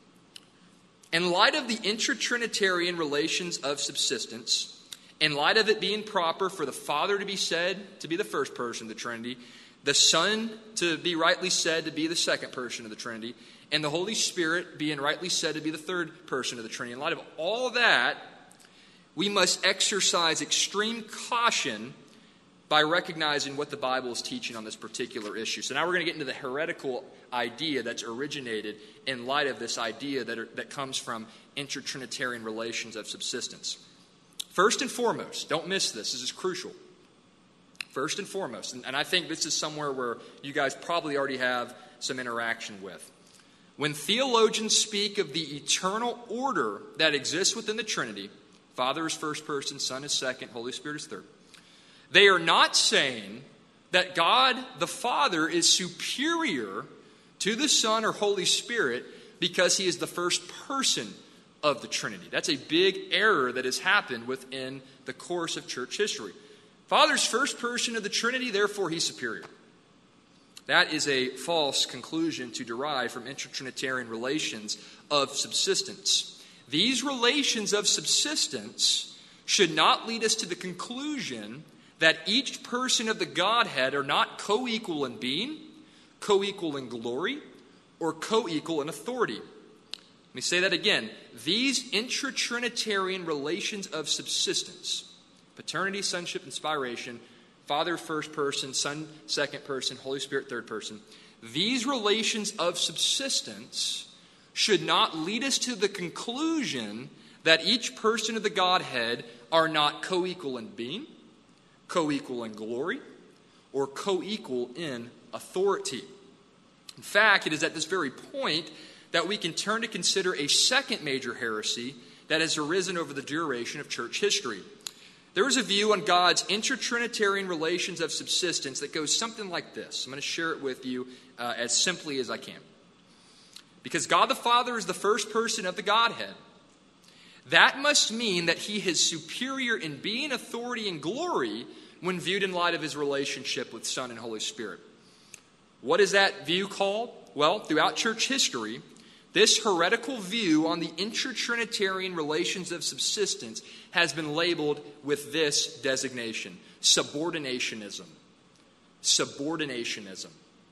in light of the intra-Trinitarian relations of subsistence, in light of it being proper for the Father to be said to be the first person of the Trinity, the Son to be rightly said to be the second person of the Trinity, and the Holy Spirit being rightly said to be the third person of the Trinity, in light of all that, we must exercise extreme caution by recognizing what the Bible is teaching on this particular issue. So now we're going to get into the heretical idea that's originated in light of this idea that comes from inter-Trinitarian relations of subsistence. First and foremost, don't miss this. This is crucial. First and foremost, and I think this is somewhere where you guys probably already have some interaction with. When theologians speak of the eternal order that exists within the Trinity, Father is first person, Son is second, Holy Spirit is third, they are not saying that God the Father is superior to the Son or Holy Spirit because he is the first person of the Trinity. That's a big error that has happened within the course of church history. Father's first person of the Trinity, therefore he's superior. That is a false conclusion to derive from inter-Trinitarian relations of subsistence. These relations of subsistence should not lead us to the conclusion that each person of the Godhead are not co-equal in being, co-equal in glory, or co-equal in authority. Let me say that again. These intra-Trinitarian relations of subsistence, paternity, sonship, and spiration, Father first person, Son second person, Holy Spirit third person, these relations of subsistence should not lead us to the conclusion that each person of the Godhead are not co-equal in being, co-equal in glory, or co-equal in authority. In fact, it is at this very point that we can turn to consider a second major heresy that has arisen over the duration of church history. There is a view on God's inter-Trinitarian relations of subsistence that goes something like this. I'm going to share it with you as simply as I can. Because God the Father is the first person of the Godhead, that must mean that he is superior in being, authority, and glory when viewed in light of his relationship with Son and Holy Spirit. What is that view called? Well, throughout church history, this heretical view on the inter-Trinitarian relations of subsistence has been labeled with this designation: subordinationism. Subordinationism.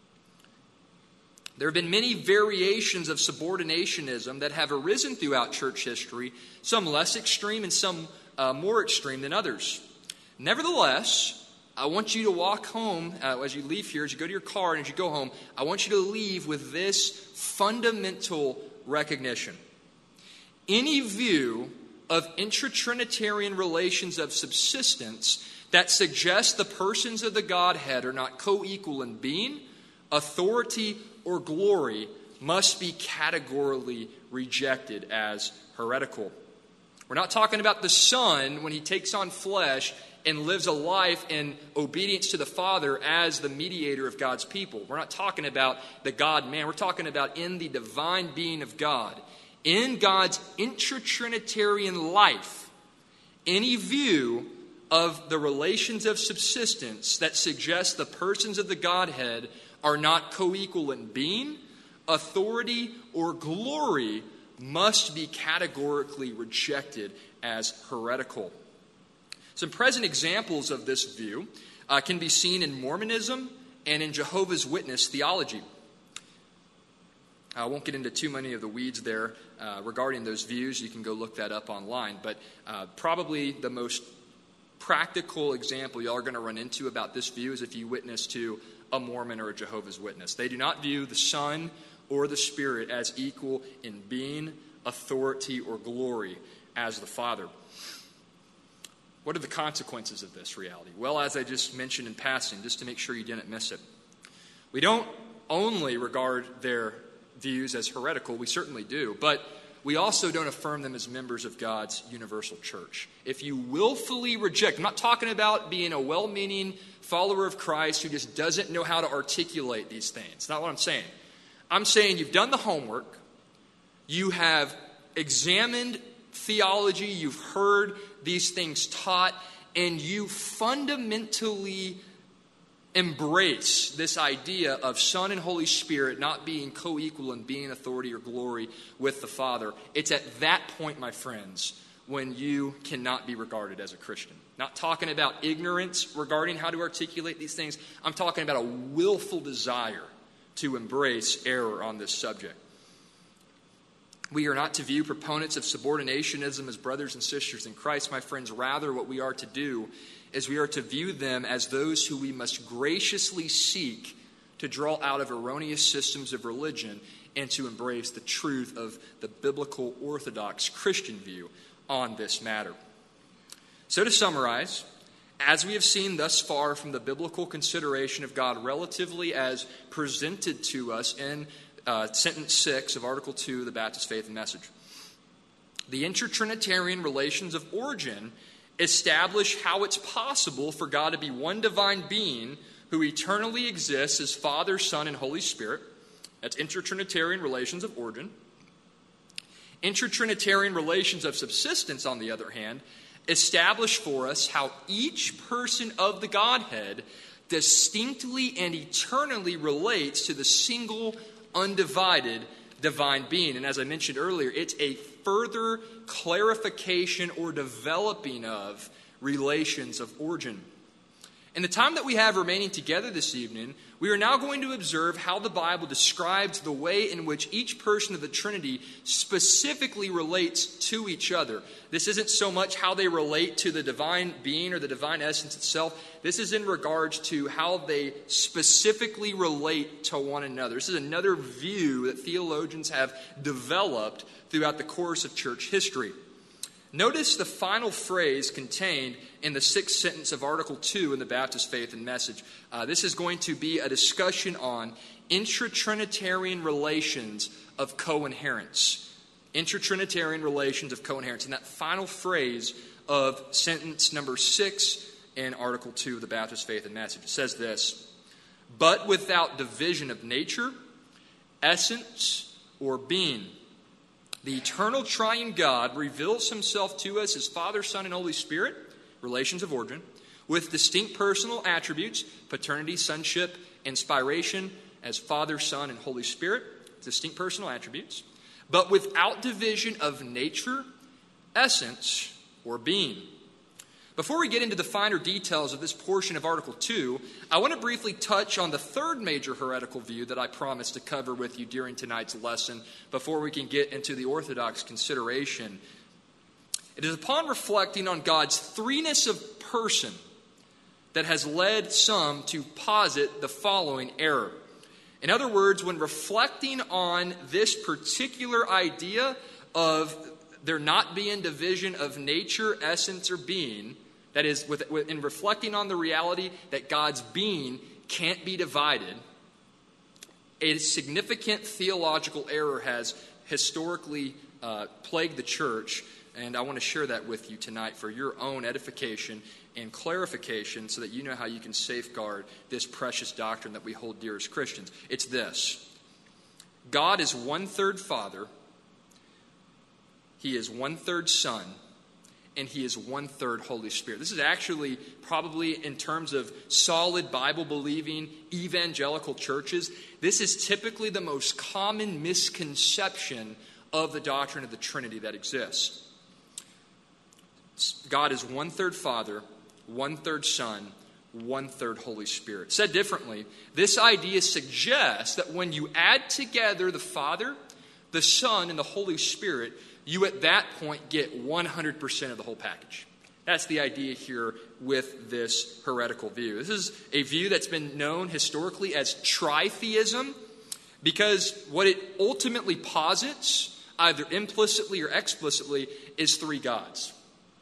There have been many variations of subordinationism that have arisen throughout church history, some less extreme and some more extreme than others. Nevertheless, I want you to walk home as you leave here, as you go to your car and as you go home, I want you to leave with this fundamental recognition. any view of intra-Trinitarian relations of subsistence that suggests the persons of the Godhead are not co-equal in being, authority, or glory must be categorically rejected as heretical. We're not talking about the Son when he takes on flesh and lives a life in obedience to the Father as the mediator of God's people. We're not talking about the God-man. We're talking about in the divine being of God. In God's intra-Trinitarian life, any view of the relations of subsistence that suggests the persons of the Godhead are not co-equal in being, authority, or glory must be categorically rejected as heretical. Some present examples of this view can be seen in Mormonism and in Jehovah's Witness theology. I won't get into too many of the weeds there regarding those views. You can go look that up online. But probably the most practical example y'all are going to run into about this view is if you witness to a Mormon or a Jehovah's Witness. They do not view the Son or the Spirit as equal in being, authority, or glory as the Father. What are the consequences of this reality? Well, as I just mentioned in passing, just to make sure you didn't miss it, we don't only regard their views as heretical, we certainly do, but we also don't affirm them as members of God's universal church. If you willfully reject, I'm not talking about being a well-meaning follower of Christ who just doesn't know how to articulate these things. It's not what I'm saying. I'm saying you've done the homework, you have examined theology, you've heard these things taught, and you fundamentally embrace this idea of Son and Holy Spirit not being co-equal in being, authority, or glory with the Father. It's at that point, my friends, when you cannot be regarded as a Christian. Not talking about ignorance regarding how to articulate these things. I'm talking about a willful desire to embrace error on this subject. We are not to view proponents of subordinationism as brothers and sisters in Christ, my friends. Rather, what we are to do is we are to view them as those who we must graciously seek to draw out of erroneous systems of religion and to embrace the truth of the biblical Orthodox Christian view on this matter. So to summarize, as we have seen thus far from the biblical consideration of God relatively as presented to us in sentence 6 of Article 2 of the Baptist Faith and Message, the inter-Trinitarian relations of origin establish how it's possible for God to be one divine being who eternally exists as Father, Son, and Holy Spirit. That's inter-Trinitarian relations of origin. Inter-Trinitarian relations of subsistence, on the other hand, establish for us how each person of the Godhead distinctly and eternally relates to the single, undivided divine being. And as I mentioned earlier, it's a further clarification or developing of relations of origin. In the time that we have remaining together this evening, we are now going to observe how the Bible describes the way in which each person of the Trinity specifically relates to each other. This isn't so much how they relate to the divine being or the divine essence itself. This is in regards to how they specifically relate to one another. This is another view that theologians have developed throughout the course of church history. Notice the final phrase contained in the 6th sentence of Article 2 in the Baptist Faith and Message. This is going to be a discussion on intra-Trinitarian relations of co-inherence. Intra-Trinitarian relations of co-inherence. And that final phrase of sentence number 6 in Article 2 of the Baptist Faith and Message. It says this: but without division of nature, essence, or being, the eternal triune God reveals himself to us as Father, Son, and Holy Spirit, relations of origin, with distinct personal attributes, paternity, sonship, inspiration, as Father, Son, and Holy Spirit, distinct personal attributes, but without division of nature, essence, or being. Before we get into the finer details of this portion of Article 2, I want to briefly touch on the third major heretical view that I promised to cover with you during tonight's lesson before we can get into the Orthodox consideration. It is upon reflecting on God's threeness of person that has led some to posit the following error. In other words, when reflecting on this particular idea of there not being division of nature, essence, or being, that is, in reflecting on the reality that God's being can't be divided, a significant theological error has historically plagued the church, and I want to share that with you tonight for your own edification and clarification so that you know how you can safeguard this precious doctrine that we hold dear as Christians. It's this: God is 1/3 Father, He is 1/3 Son, and He is 1/3 Holy Spirit. This is actually probably, in terms of solid Bible-believing evangelical churches, this is typically the most common misconception of the doctrine of the Trinity that exists. God is 1/3 Father, 1/3 Son, 1/3 Holy Spirit. Said differently, this idea suggests that when you add together the Father, the Son, and the Holy Spirit, you at that point get 100% of the whole package. That's the idea here with this heretical view. This is a view that's been known historically as tritheism, because what it ultimately posits, either implicitly or explicitly, is three gods.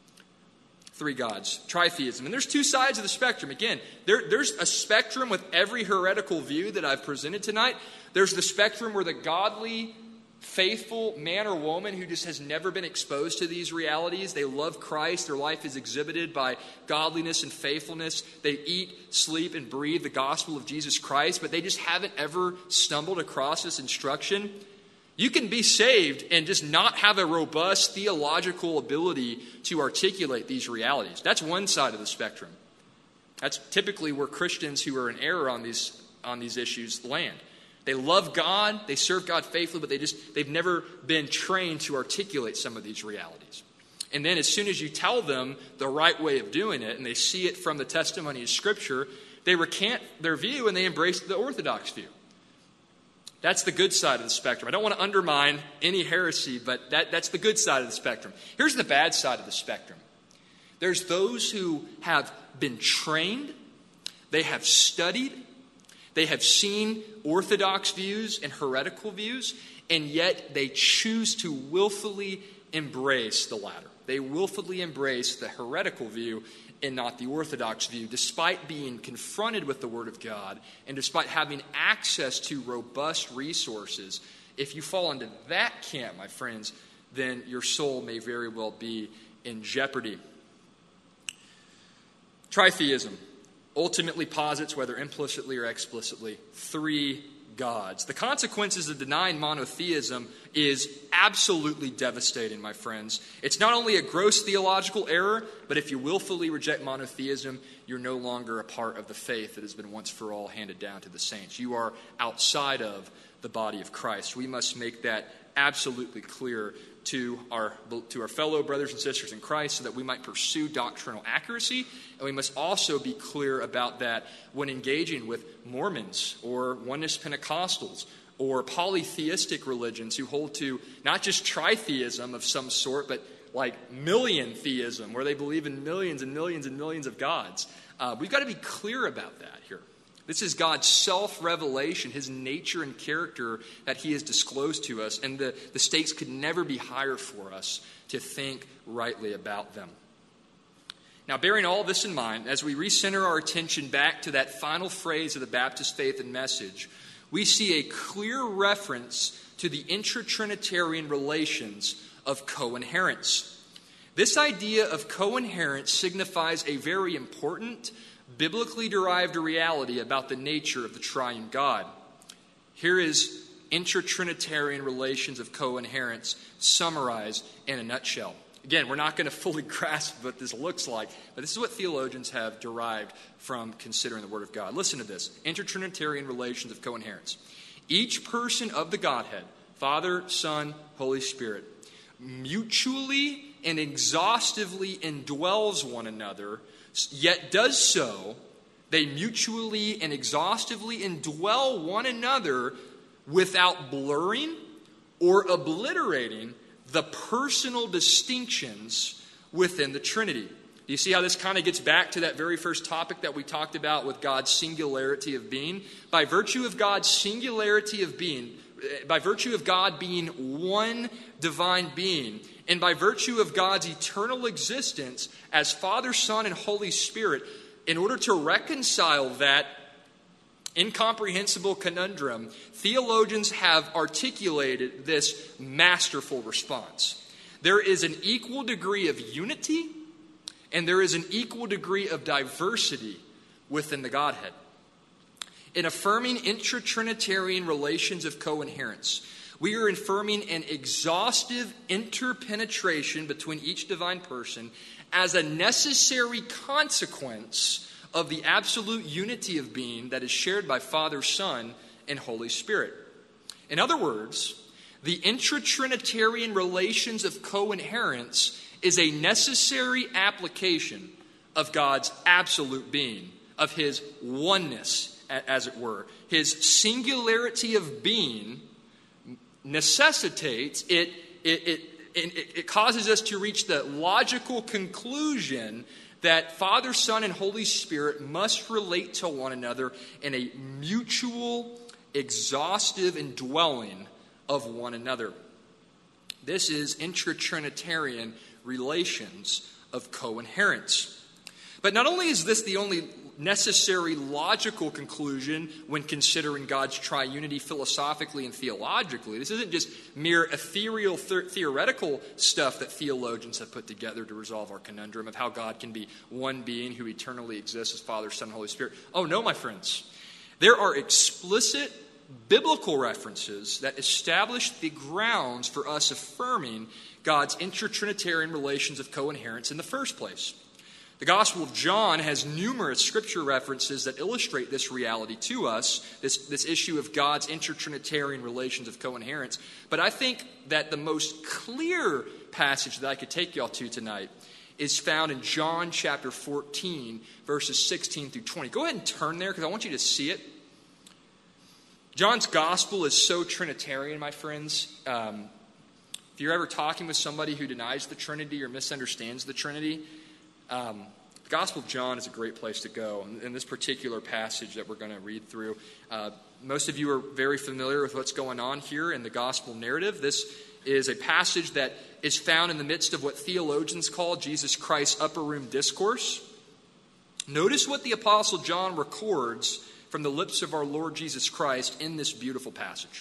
Three gods. Tritheism. And there's two sides of the spectrum. Again, there's a spectrum with every heretical view that I've presented tonight. There's the spectrum where the godly, faithful man or woman who just has never been exposed to these realities, they love Christ, their life is exhibited by godliness and faithfulness, they eat, sleep, and breathe the gospel of Jesus Christ, but they just haven't ever stumbled across this instruction. You can be saved and just not have a robust theological ability to articulate these realities. That's one side of the spectrum. That's typically where Christians who are in error on these issues land. They love God, they serve God faithfully, but they've never been trained to articulate some of these realities. And then as soon as you tell them the right way of doing it, and they see it from the testimony of Scripture, they recant their view and they embrace the orthodox view. That's the good side of the spectrum. I don't want to undermine any heresy, but that's the good side of the spectrum. Here's the bad side of the spectrum. There's those who have been trained, they have studied, they have seen orthodox views and heretical views, and yet they choose to willfully embrace the latter. They willfully embrace the heretical view and not the orthodox view, despite being confronted with the Word of God and despite having access to robust resources. If you fall into that camp, my friends, then your soul may very well be in jeopardy. Tritheism ultimately posits, whether implicitly or explicitly, three gods. The consequences of denying monotheism is absolutely devastating, my friends. It's not only a gross theological error, but if you willfully reject monotheism, you're no longer a part of the faith that has been once for all handed down to the saints. You are outside of the body of Christ. We must make that absolutely clear to our fellow brothers and sisters in Christ so that we might pursue doctrinal accuracy. And we must also be clear about that when engaging with Mormons or Oneness Pentecostals or polytheistic religions who hold to not just tritheism of some sort, but like million theism, where they believe in millions and millions and millions of gods. We've got to be clear about that here. This is God's self-revelation, His nature and character that He has disclosed to us, and the stakes could never be higher for us to think rightly about them. Now, bearing all this in mind, as we recenter our attention back to that final phrase of the Baptist faith and message, we see a clear reference to the intra-Trinitarian relations of co-inherence. This idea of co-inherence signifies a very important biblically derived reality about the nature of the triune God. Here is intra-Trinitarian relations of co-inherence summarized in a nutshell. Again, we're not going to fully grasp what this looks like, but this is what theologians have derived from considering the Word of God. Listen to this. Intra-Trinitarian relations of co-inherence. Each person of the Godhead, Father, Son, Holy Spirit, mutually and exhaustively indwells one another, yet does so, they mutually and exhaustively indwell one another without blurring or obliterating the personal distinctions within the Trinity. Do you see how this kind of gets back to that very first topic that we talked about with God's singularity of being? By virtue of God's singularity of being, by virtue of God being one divine being, And by virtue of God's eternal existence as Father, Son, and Holy Spirit, in order to reconcile that incomprehensible conundrum, theologians have articulated this masterful response. There is an equal degree of unity and there is an equal degree of diversity within the Godhead. In affirming intra-Trinitarian relations of co-inherence, we are affirming an exhaustive interpenetration between each divine person as a necessary consequence of the absolute unity of being that is shared by Father, Son, and Holy Spirit. In other words, the intra-Trinitarian relations of co-inherence is a necessary application of God's absolute being, of his oneness, as it were. His singularity of being necessitates, it causes us to reach the logical conclusion that Father, Son, and Holy Spirit must relate to one another in a mutual, exhaustive indwelling of one another. This is intra-Trinitarian relations of co-inherence. But not only is this the only necessary logical conclusion when considering God's triunity philosophically and theologically. This isn't just mere ethereal, theoretical stuff that theologians have put together to resolve our conundrum of how God can be one being who eternally exists as Father, Son, and Holy Spirit. Oh no, my friends. There are explicit biblical references that establish the grounds for us affirming God's inter-Trinitarian relations of co-inherence in the first place. The Gospel of John has numerous scripture references that illustrate this reality to us, this issue of God's inter-Trinitarian relations of co-inherence. But I think that the most clear passage that I could take y'all to tonight is found in John chapter 14, verses 16 through 20. Go ahead and turn there because I want you to see it. John's Gospel is so Trinitarian, my friends. If you're ever talking with somebody who denies the Trinity or misunderstands the Trinity, the Gospel of John is a great place to go. In this particular passage that we're going to read through, most of you are very familiar with what's going on here in the Gospel narrative. This is a passage that is found in the midst of what theologians call Jesus Christ's upper room discourse. Notice what the Apostle John records from the lips of our Lord Jesus Christ in this beautiful passage.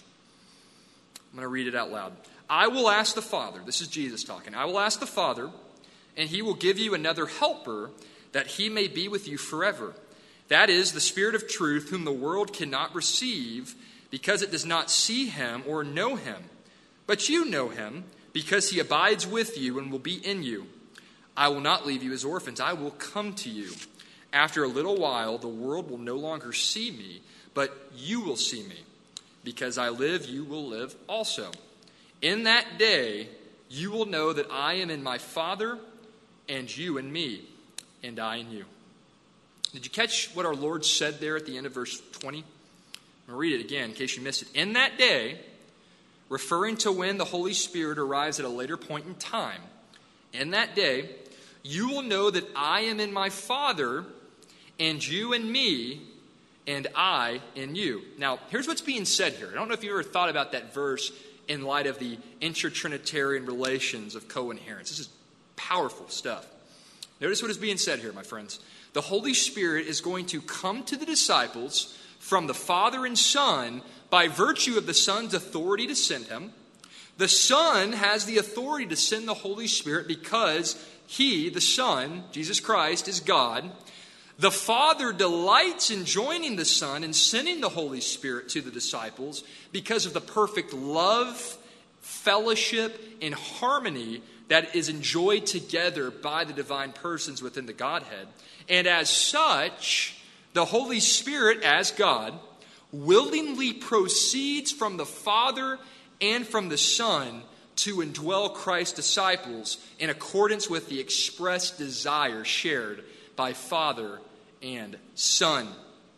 I'm going to read it out loud. I will ask the Father, this is Jesus talking, I will ask the Father, and he will give you another helper, that he may be with you forever. That is the Spirit of truth, whom the world cannot receive, because it does not see him or know him. But you know him, because he abides with you and will be in you. I will not leave you as orphans. I will come to you. After a little while, the world will no longer see me, but you will see me. Because I live, you will live also. In that day, you will know that I am in my Father, and you in me, and I in you. Did you catch what our Lord said there at the end of verse 20? I'm going to read it again in case you missed it. In that day, referring to when the Holy Spirit arrives at a later point in time, in that day, you will know that I am in my Father, and you in me, and I in you. Now, here's what's being said here. I don't know if you ever thought about that verse in light of the inter-Trinitarian relations of co-inherence. This is powerful stuff. Notice what is being said here, my friends. The Holy Spirit is going to come to the disciples from the Father and Son by virtue of the Son's authority to send him. The Son has the authority to send the Holy Spirit because he, the Son, Jesus Christ, is God. The Father delights in joining the Son and sending the Holy Spirit to the disciples because of the perfect love, fellowship, and harmony that is enjoyed together by the divine persons within the Godhead. And as such, the Holy Spirit, as God, willingly proceeds from the Father and from the Son to indwell Christ's disciples in accordance with the express desire shared by Father and Son.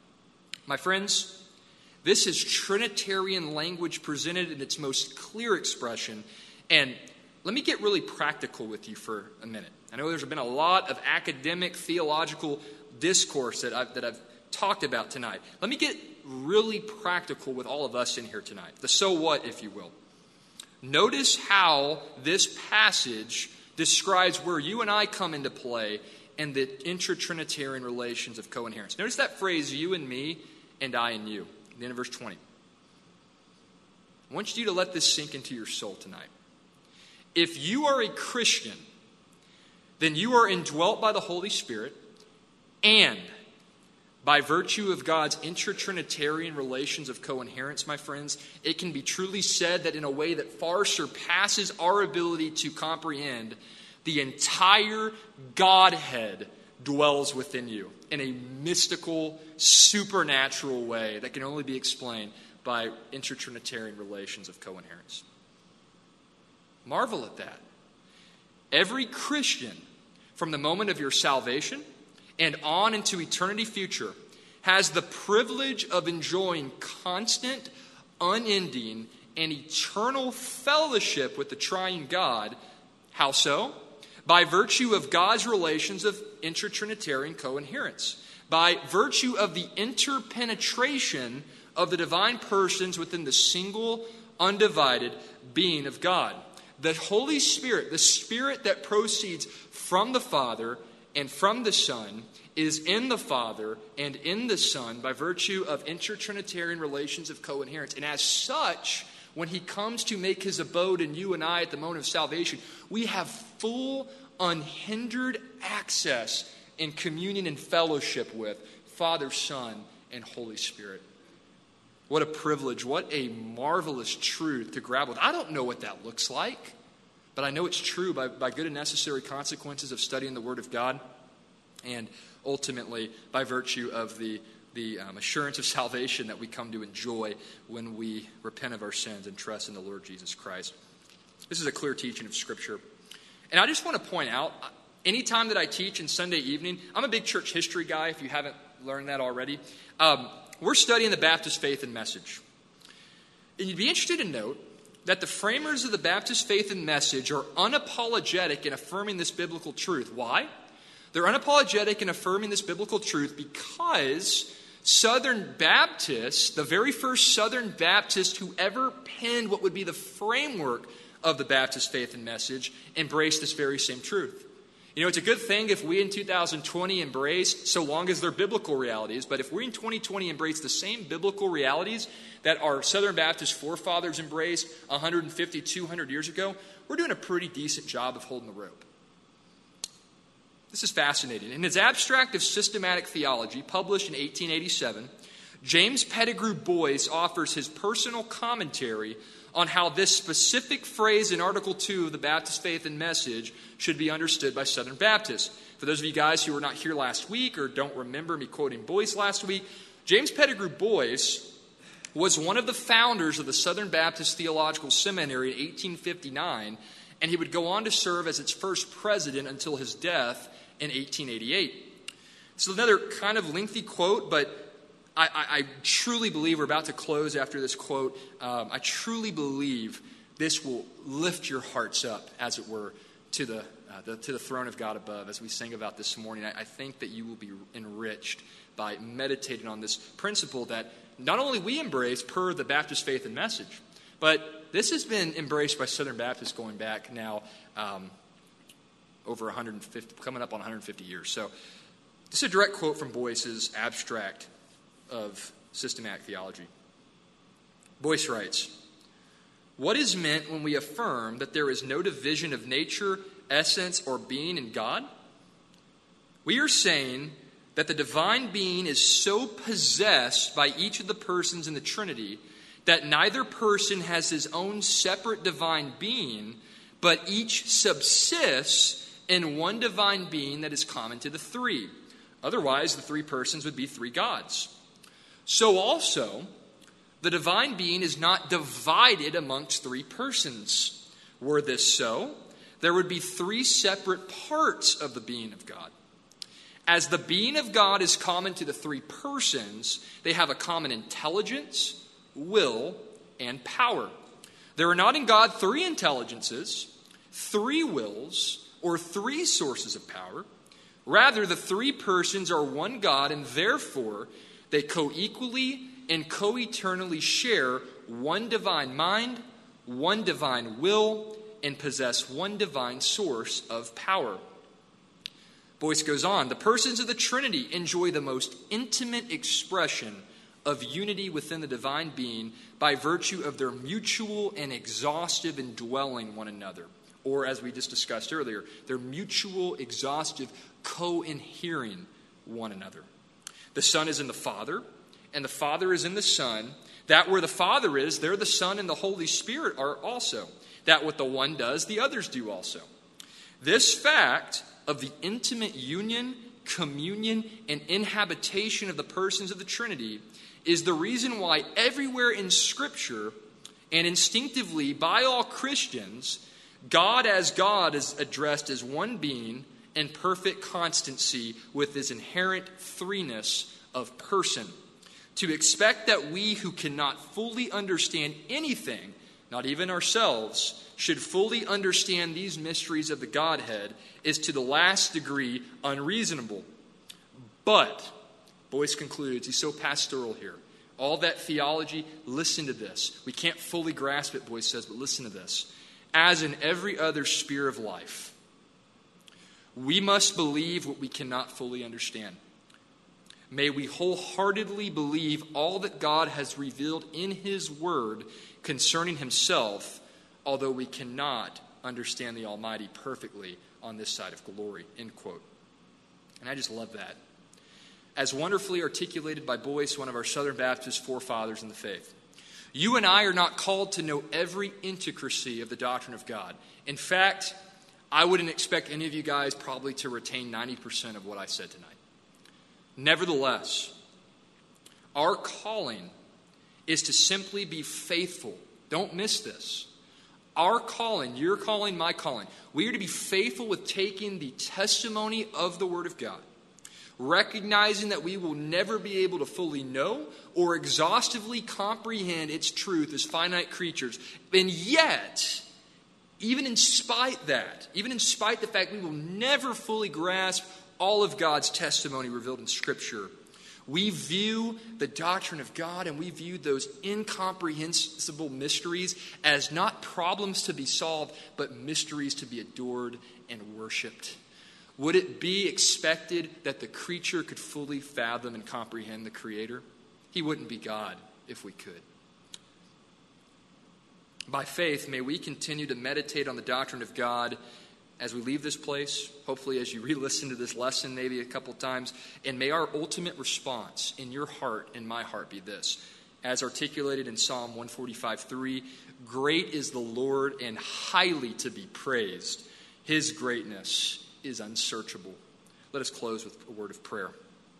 My friends, this is Trinitarian language presented in its most clear expression. And let me get really practical with you for a minute. I know there's been a lot of academic, theological discourse that I've talked about tonight. Let me get really practical with all of us in here tonight. The so what, if you will. Notice how this passage describes where you and I come into play and the intra-Trinitarian relations of co-inheritance. Notice that phrase, you and me, and I and you, at the end of verse 20. I want you to let this sink into your soul tonight. If you are a Christian, then you are indwelt by the Holy Spirit, and by virtue of God's intra-Trinitarian relations of co-inheritance, my friends, it can be truly said that in a way that far surpasses our ability to comprehend, the entire Godhead dwells within you in a mystical, supernatural way that can only be explained by intra-Trinitarian relations of co-inheritance. Marvel at that. Every Christian, from the moment of your salvation and on into eternity future, has the privilege of enjoying constant, unending, and eternal fellowship with the triune God. How so? By virtue of God's relations of intra-Trinitarian co-inheritance. By virtue of the interpenetration of the divine persons within the single, undivided being of God. The Holy Spirit, the Spirit that proceeds from the Father and from the Son, is in the Father and in the Son by virtue of intra-Trinitarian relations of co-inheritance. And as such, when He comes to make His abode in you and I at the moment of salvation, we have full, unhindered access in communion and fellowship with Father, Son, and Holy Spirit. What a privilege, what a marvelous truth to grab with. I don't know what that looks like, but I know it's true by good and necessary consequences of studying the Word of God, and ultimately by virtue of the assurance of salvation that we come to enjoy when we repent of our sins and trust in the Lord Jesus Christ. This is a clear teaching of Scripture. And I just want to point out, anytime that I teach in Sunday evening, I'm a big church history guy, if you haven't learned that already. We're studying the Baptist faith and message. And you'd be interested to note that the framers of the Baptist faith and message are unapologetic in affirming this biblical truth. Why? They're unapologetic in affirming this biblical truth because Southern Baptists, the very first Southern Baptists who ever penned what would be the framework of the Baptist faith and message, embraced this very same truth. You know, it's a good thing if we in 2020 embrace, so long as they're biblical realities, but if we in 2020 embrace the same biblical realities that our Southern Baptist forefathers embraced 150, 200 years ago, we're doing a pretty decent job of holding the rope. This is fascinating. In his Abstract of Systematic Theology, published in 1887, James Pettigrew Boyce offers his personal commentary on how this specific phrase in Article 2 of the Baptist Faith and Message should be understood by Southern Baptists. For those of you guys who were not here last week or don't remember me quoting Boyce last week, James Pettigrew Boyce was one of the founders of the Southern Baptist Theological Seminary in 1859, and he would go on to serve as its first president until his death in 1888. So another kind of lengthy quote, but I truly believe we're about to close after this quote. I truly believe this will lift your hearts up, as it were, to the throne of God above, as we sang about this morning. I think that you will be enriched by meditating on this principle that not only we embrace per the Baptist faith and message, but this has been embraced by Southern Baptists going back now over 150, coming up on 150 years. So this is a direct quote from Boyce's Abstract of Systematic Theology. Boyce writes, "What is meant when we affirm that there is no division of nature, essence, or being in God? We are saying that the divine being is so possessed by each of the persons in the Trinity that neither person has his own separate divine being, but each subsists in one divine being that is common to the three. Otherwise, the three persons would be three gods. So also, the divine being is not divided amongst three persons. Were this so, there would be three separate parts of the being of God. As the being of God is common to the three persons, they have a common intelligence, will, and power. There are not in God three intelligences, three wills, or three sources of power. Rather, the three persons are one God, and therefore they co-equally and co-eternally share one divine mind, one divine will and possess one divine source of power. Boyce goes on, the persons of the Trinity enjoy the most intimate expression of unity within the divine being by virtue of their mutual and exhaustive indwelling one another. Or, as we just discussed earlier, their mutual, exhaustive co-inhering one another. The Son is in the Father, and the Father is in the Son. That where the Father is, there the Son and the Holy Spirit are also. That what the one does, the others do also. This fact of the intimate union, communion, and inhabitation of the persons of the Trinity is the reason why everywhere in Scripture and instinctively by all Christians, God is addressed as one being in perfect constancy with his inherent threeness of person. To expect that we who cannot fully understand anything, not even ourselves, should fully understand these mysteries of the Godhead is to the last degree unreasonable. But, Boyce concludes, he's so pastoral here. All that theology, listen to this. We can't fully grasp it, Boyce says, but listen to this. As in every other sphere of life, we must believe what we cannot fully understand. May we wholeheartedly believe all that God has revealed in his word concerning himself, although we cannot understand the Almighty perfectly on this side of glory, end quote. And I just love that. As wonderfully articulated by Boyce, one of our Southern Baptist forefathers in the faith. You and I are not called to know every intricacy of the doctrine of God. In fact, I wouldn't expect any of you guys probably to retain 90% of what I said tonight. Nevertheless, our calling is to simply be faithful. Don't miss this. Our calling, your calling, my calling, we are to be faithful with taking the testimony of the Word of God, recognizing that we will never be able to fully know or exhaustively comprehend its truth as finite creatures. And yet, even in spite the fact we will never fully grasp all of God's testimony revealed in Scripture, we view the doctrine of God and we view those incomprehensible mysteries as not problems to be solved, but mysteries to be adored and worshipped. Would it be expected that the creature could fully fathom and comprehend the Creator? He wouldn't be God if we could. By faith, may we continue to meditate on the doctrine of God as we leave this place, hopefully as you re-listen to this lesson maybe a couple times, and may our ultimate response in your heart and my heart be this. As articulated in Psalm 145:3, great is the Lord and highly to be praised. His greatness is unsearchable. Let us close with a word of prayer.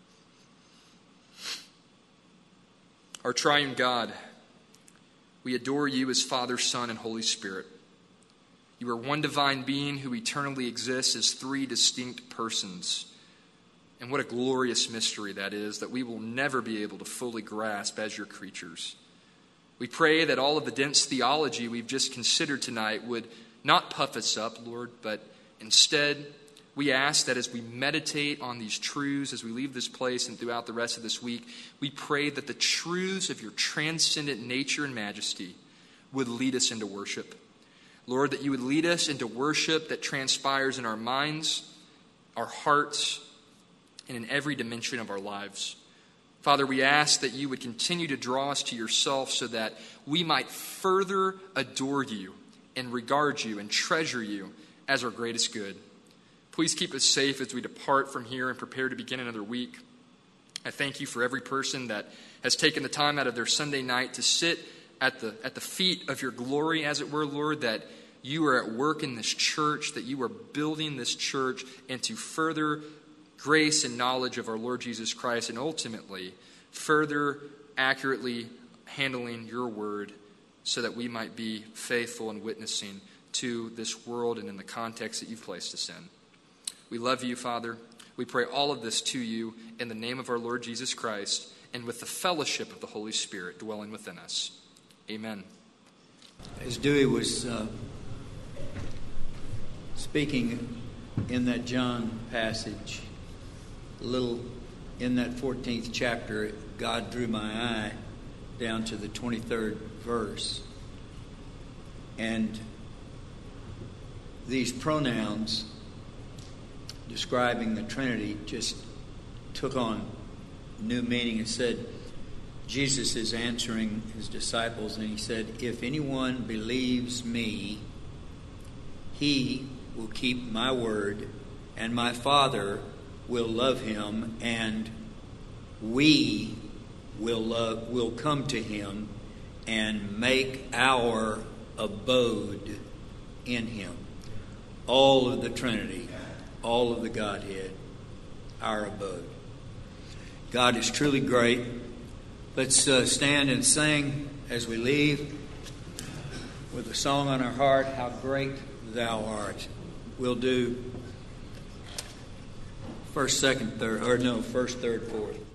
Our triune God, we adore you as Father, Son, and Holy Spirit. You are one divine being who eternally exists as three distinct persons. And what a glorious mystery that is, that we will never be able to fully grasp as your creatures. We pray that all of the dense theology we've just considered tonight would not puff us up, Lord, but instead, we ask that as we meditate on these truths, as we leave this place and throughout the rest of this week, we pray that the truths of your transcendent nature and majesty would lead us into worship. Lord, that you would lead us into worship that transpires in our minds, our hearts, and in every dimension of our lives. Father, we ask that you would continue to draw us to yourself so that we might further adore you and regard you and treasure you as our greatest good. Please keep us safe as we depart from here and prepare to begin another week. I thank you for every person that has taken the time out of their Sunday night to sit at the feet of your glory, as it were, Lord, that you are at work in this church, that you are building this church into further grace and knowledge of our Lord Jesus Christ, and ultimately further accurately handling your word so that we might be faithful and witnessing to this world and in the context that you've placed us in. We love you, Father. We pray all of this to you in the name of our Lord Jesus Christ and with the fellowship of the Holy Spirit dwelling within us. Amen.
As Dewey was speaking in that John passage, a little in that 14th chapter, God drew my eye down to the 23rd verse. And these pronouns describing the Trinity just took on new meaning. It said, Jesus is answering his disciples, and he said, if anyone believes me, he will keep my word, and my Father will love him, and we will come to him and make our abode in him. All of the Trinity, all of the Godhead, our abode. God is truly great. Let's stand and sing as we leave with a song on our heart, How Great Thou Art. We'll do first, third, fourth.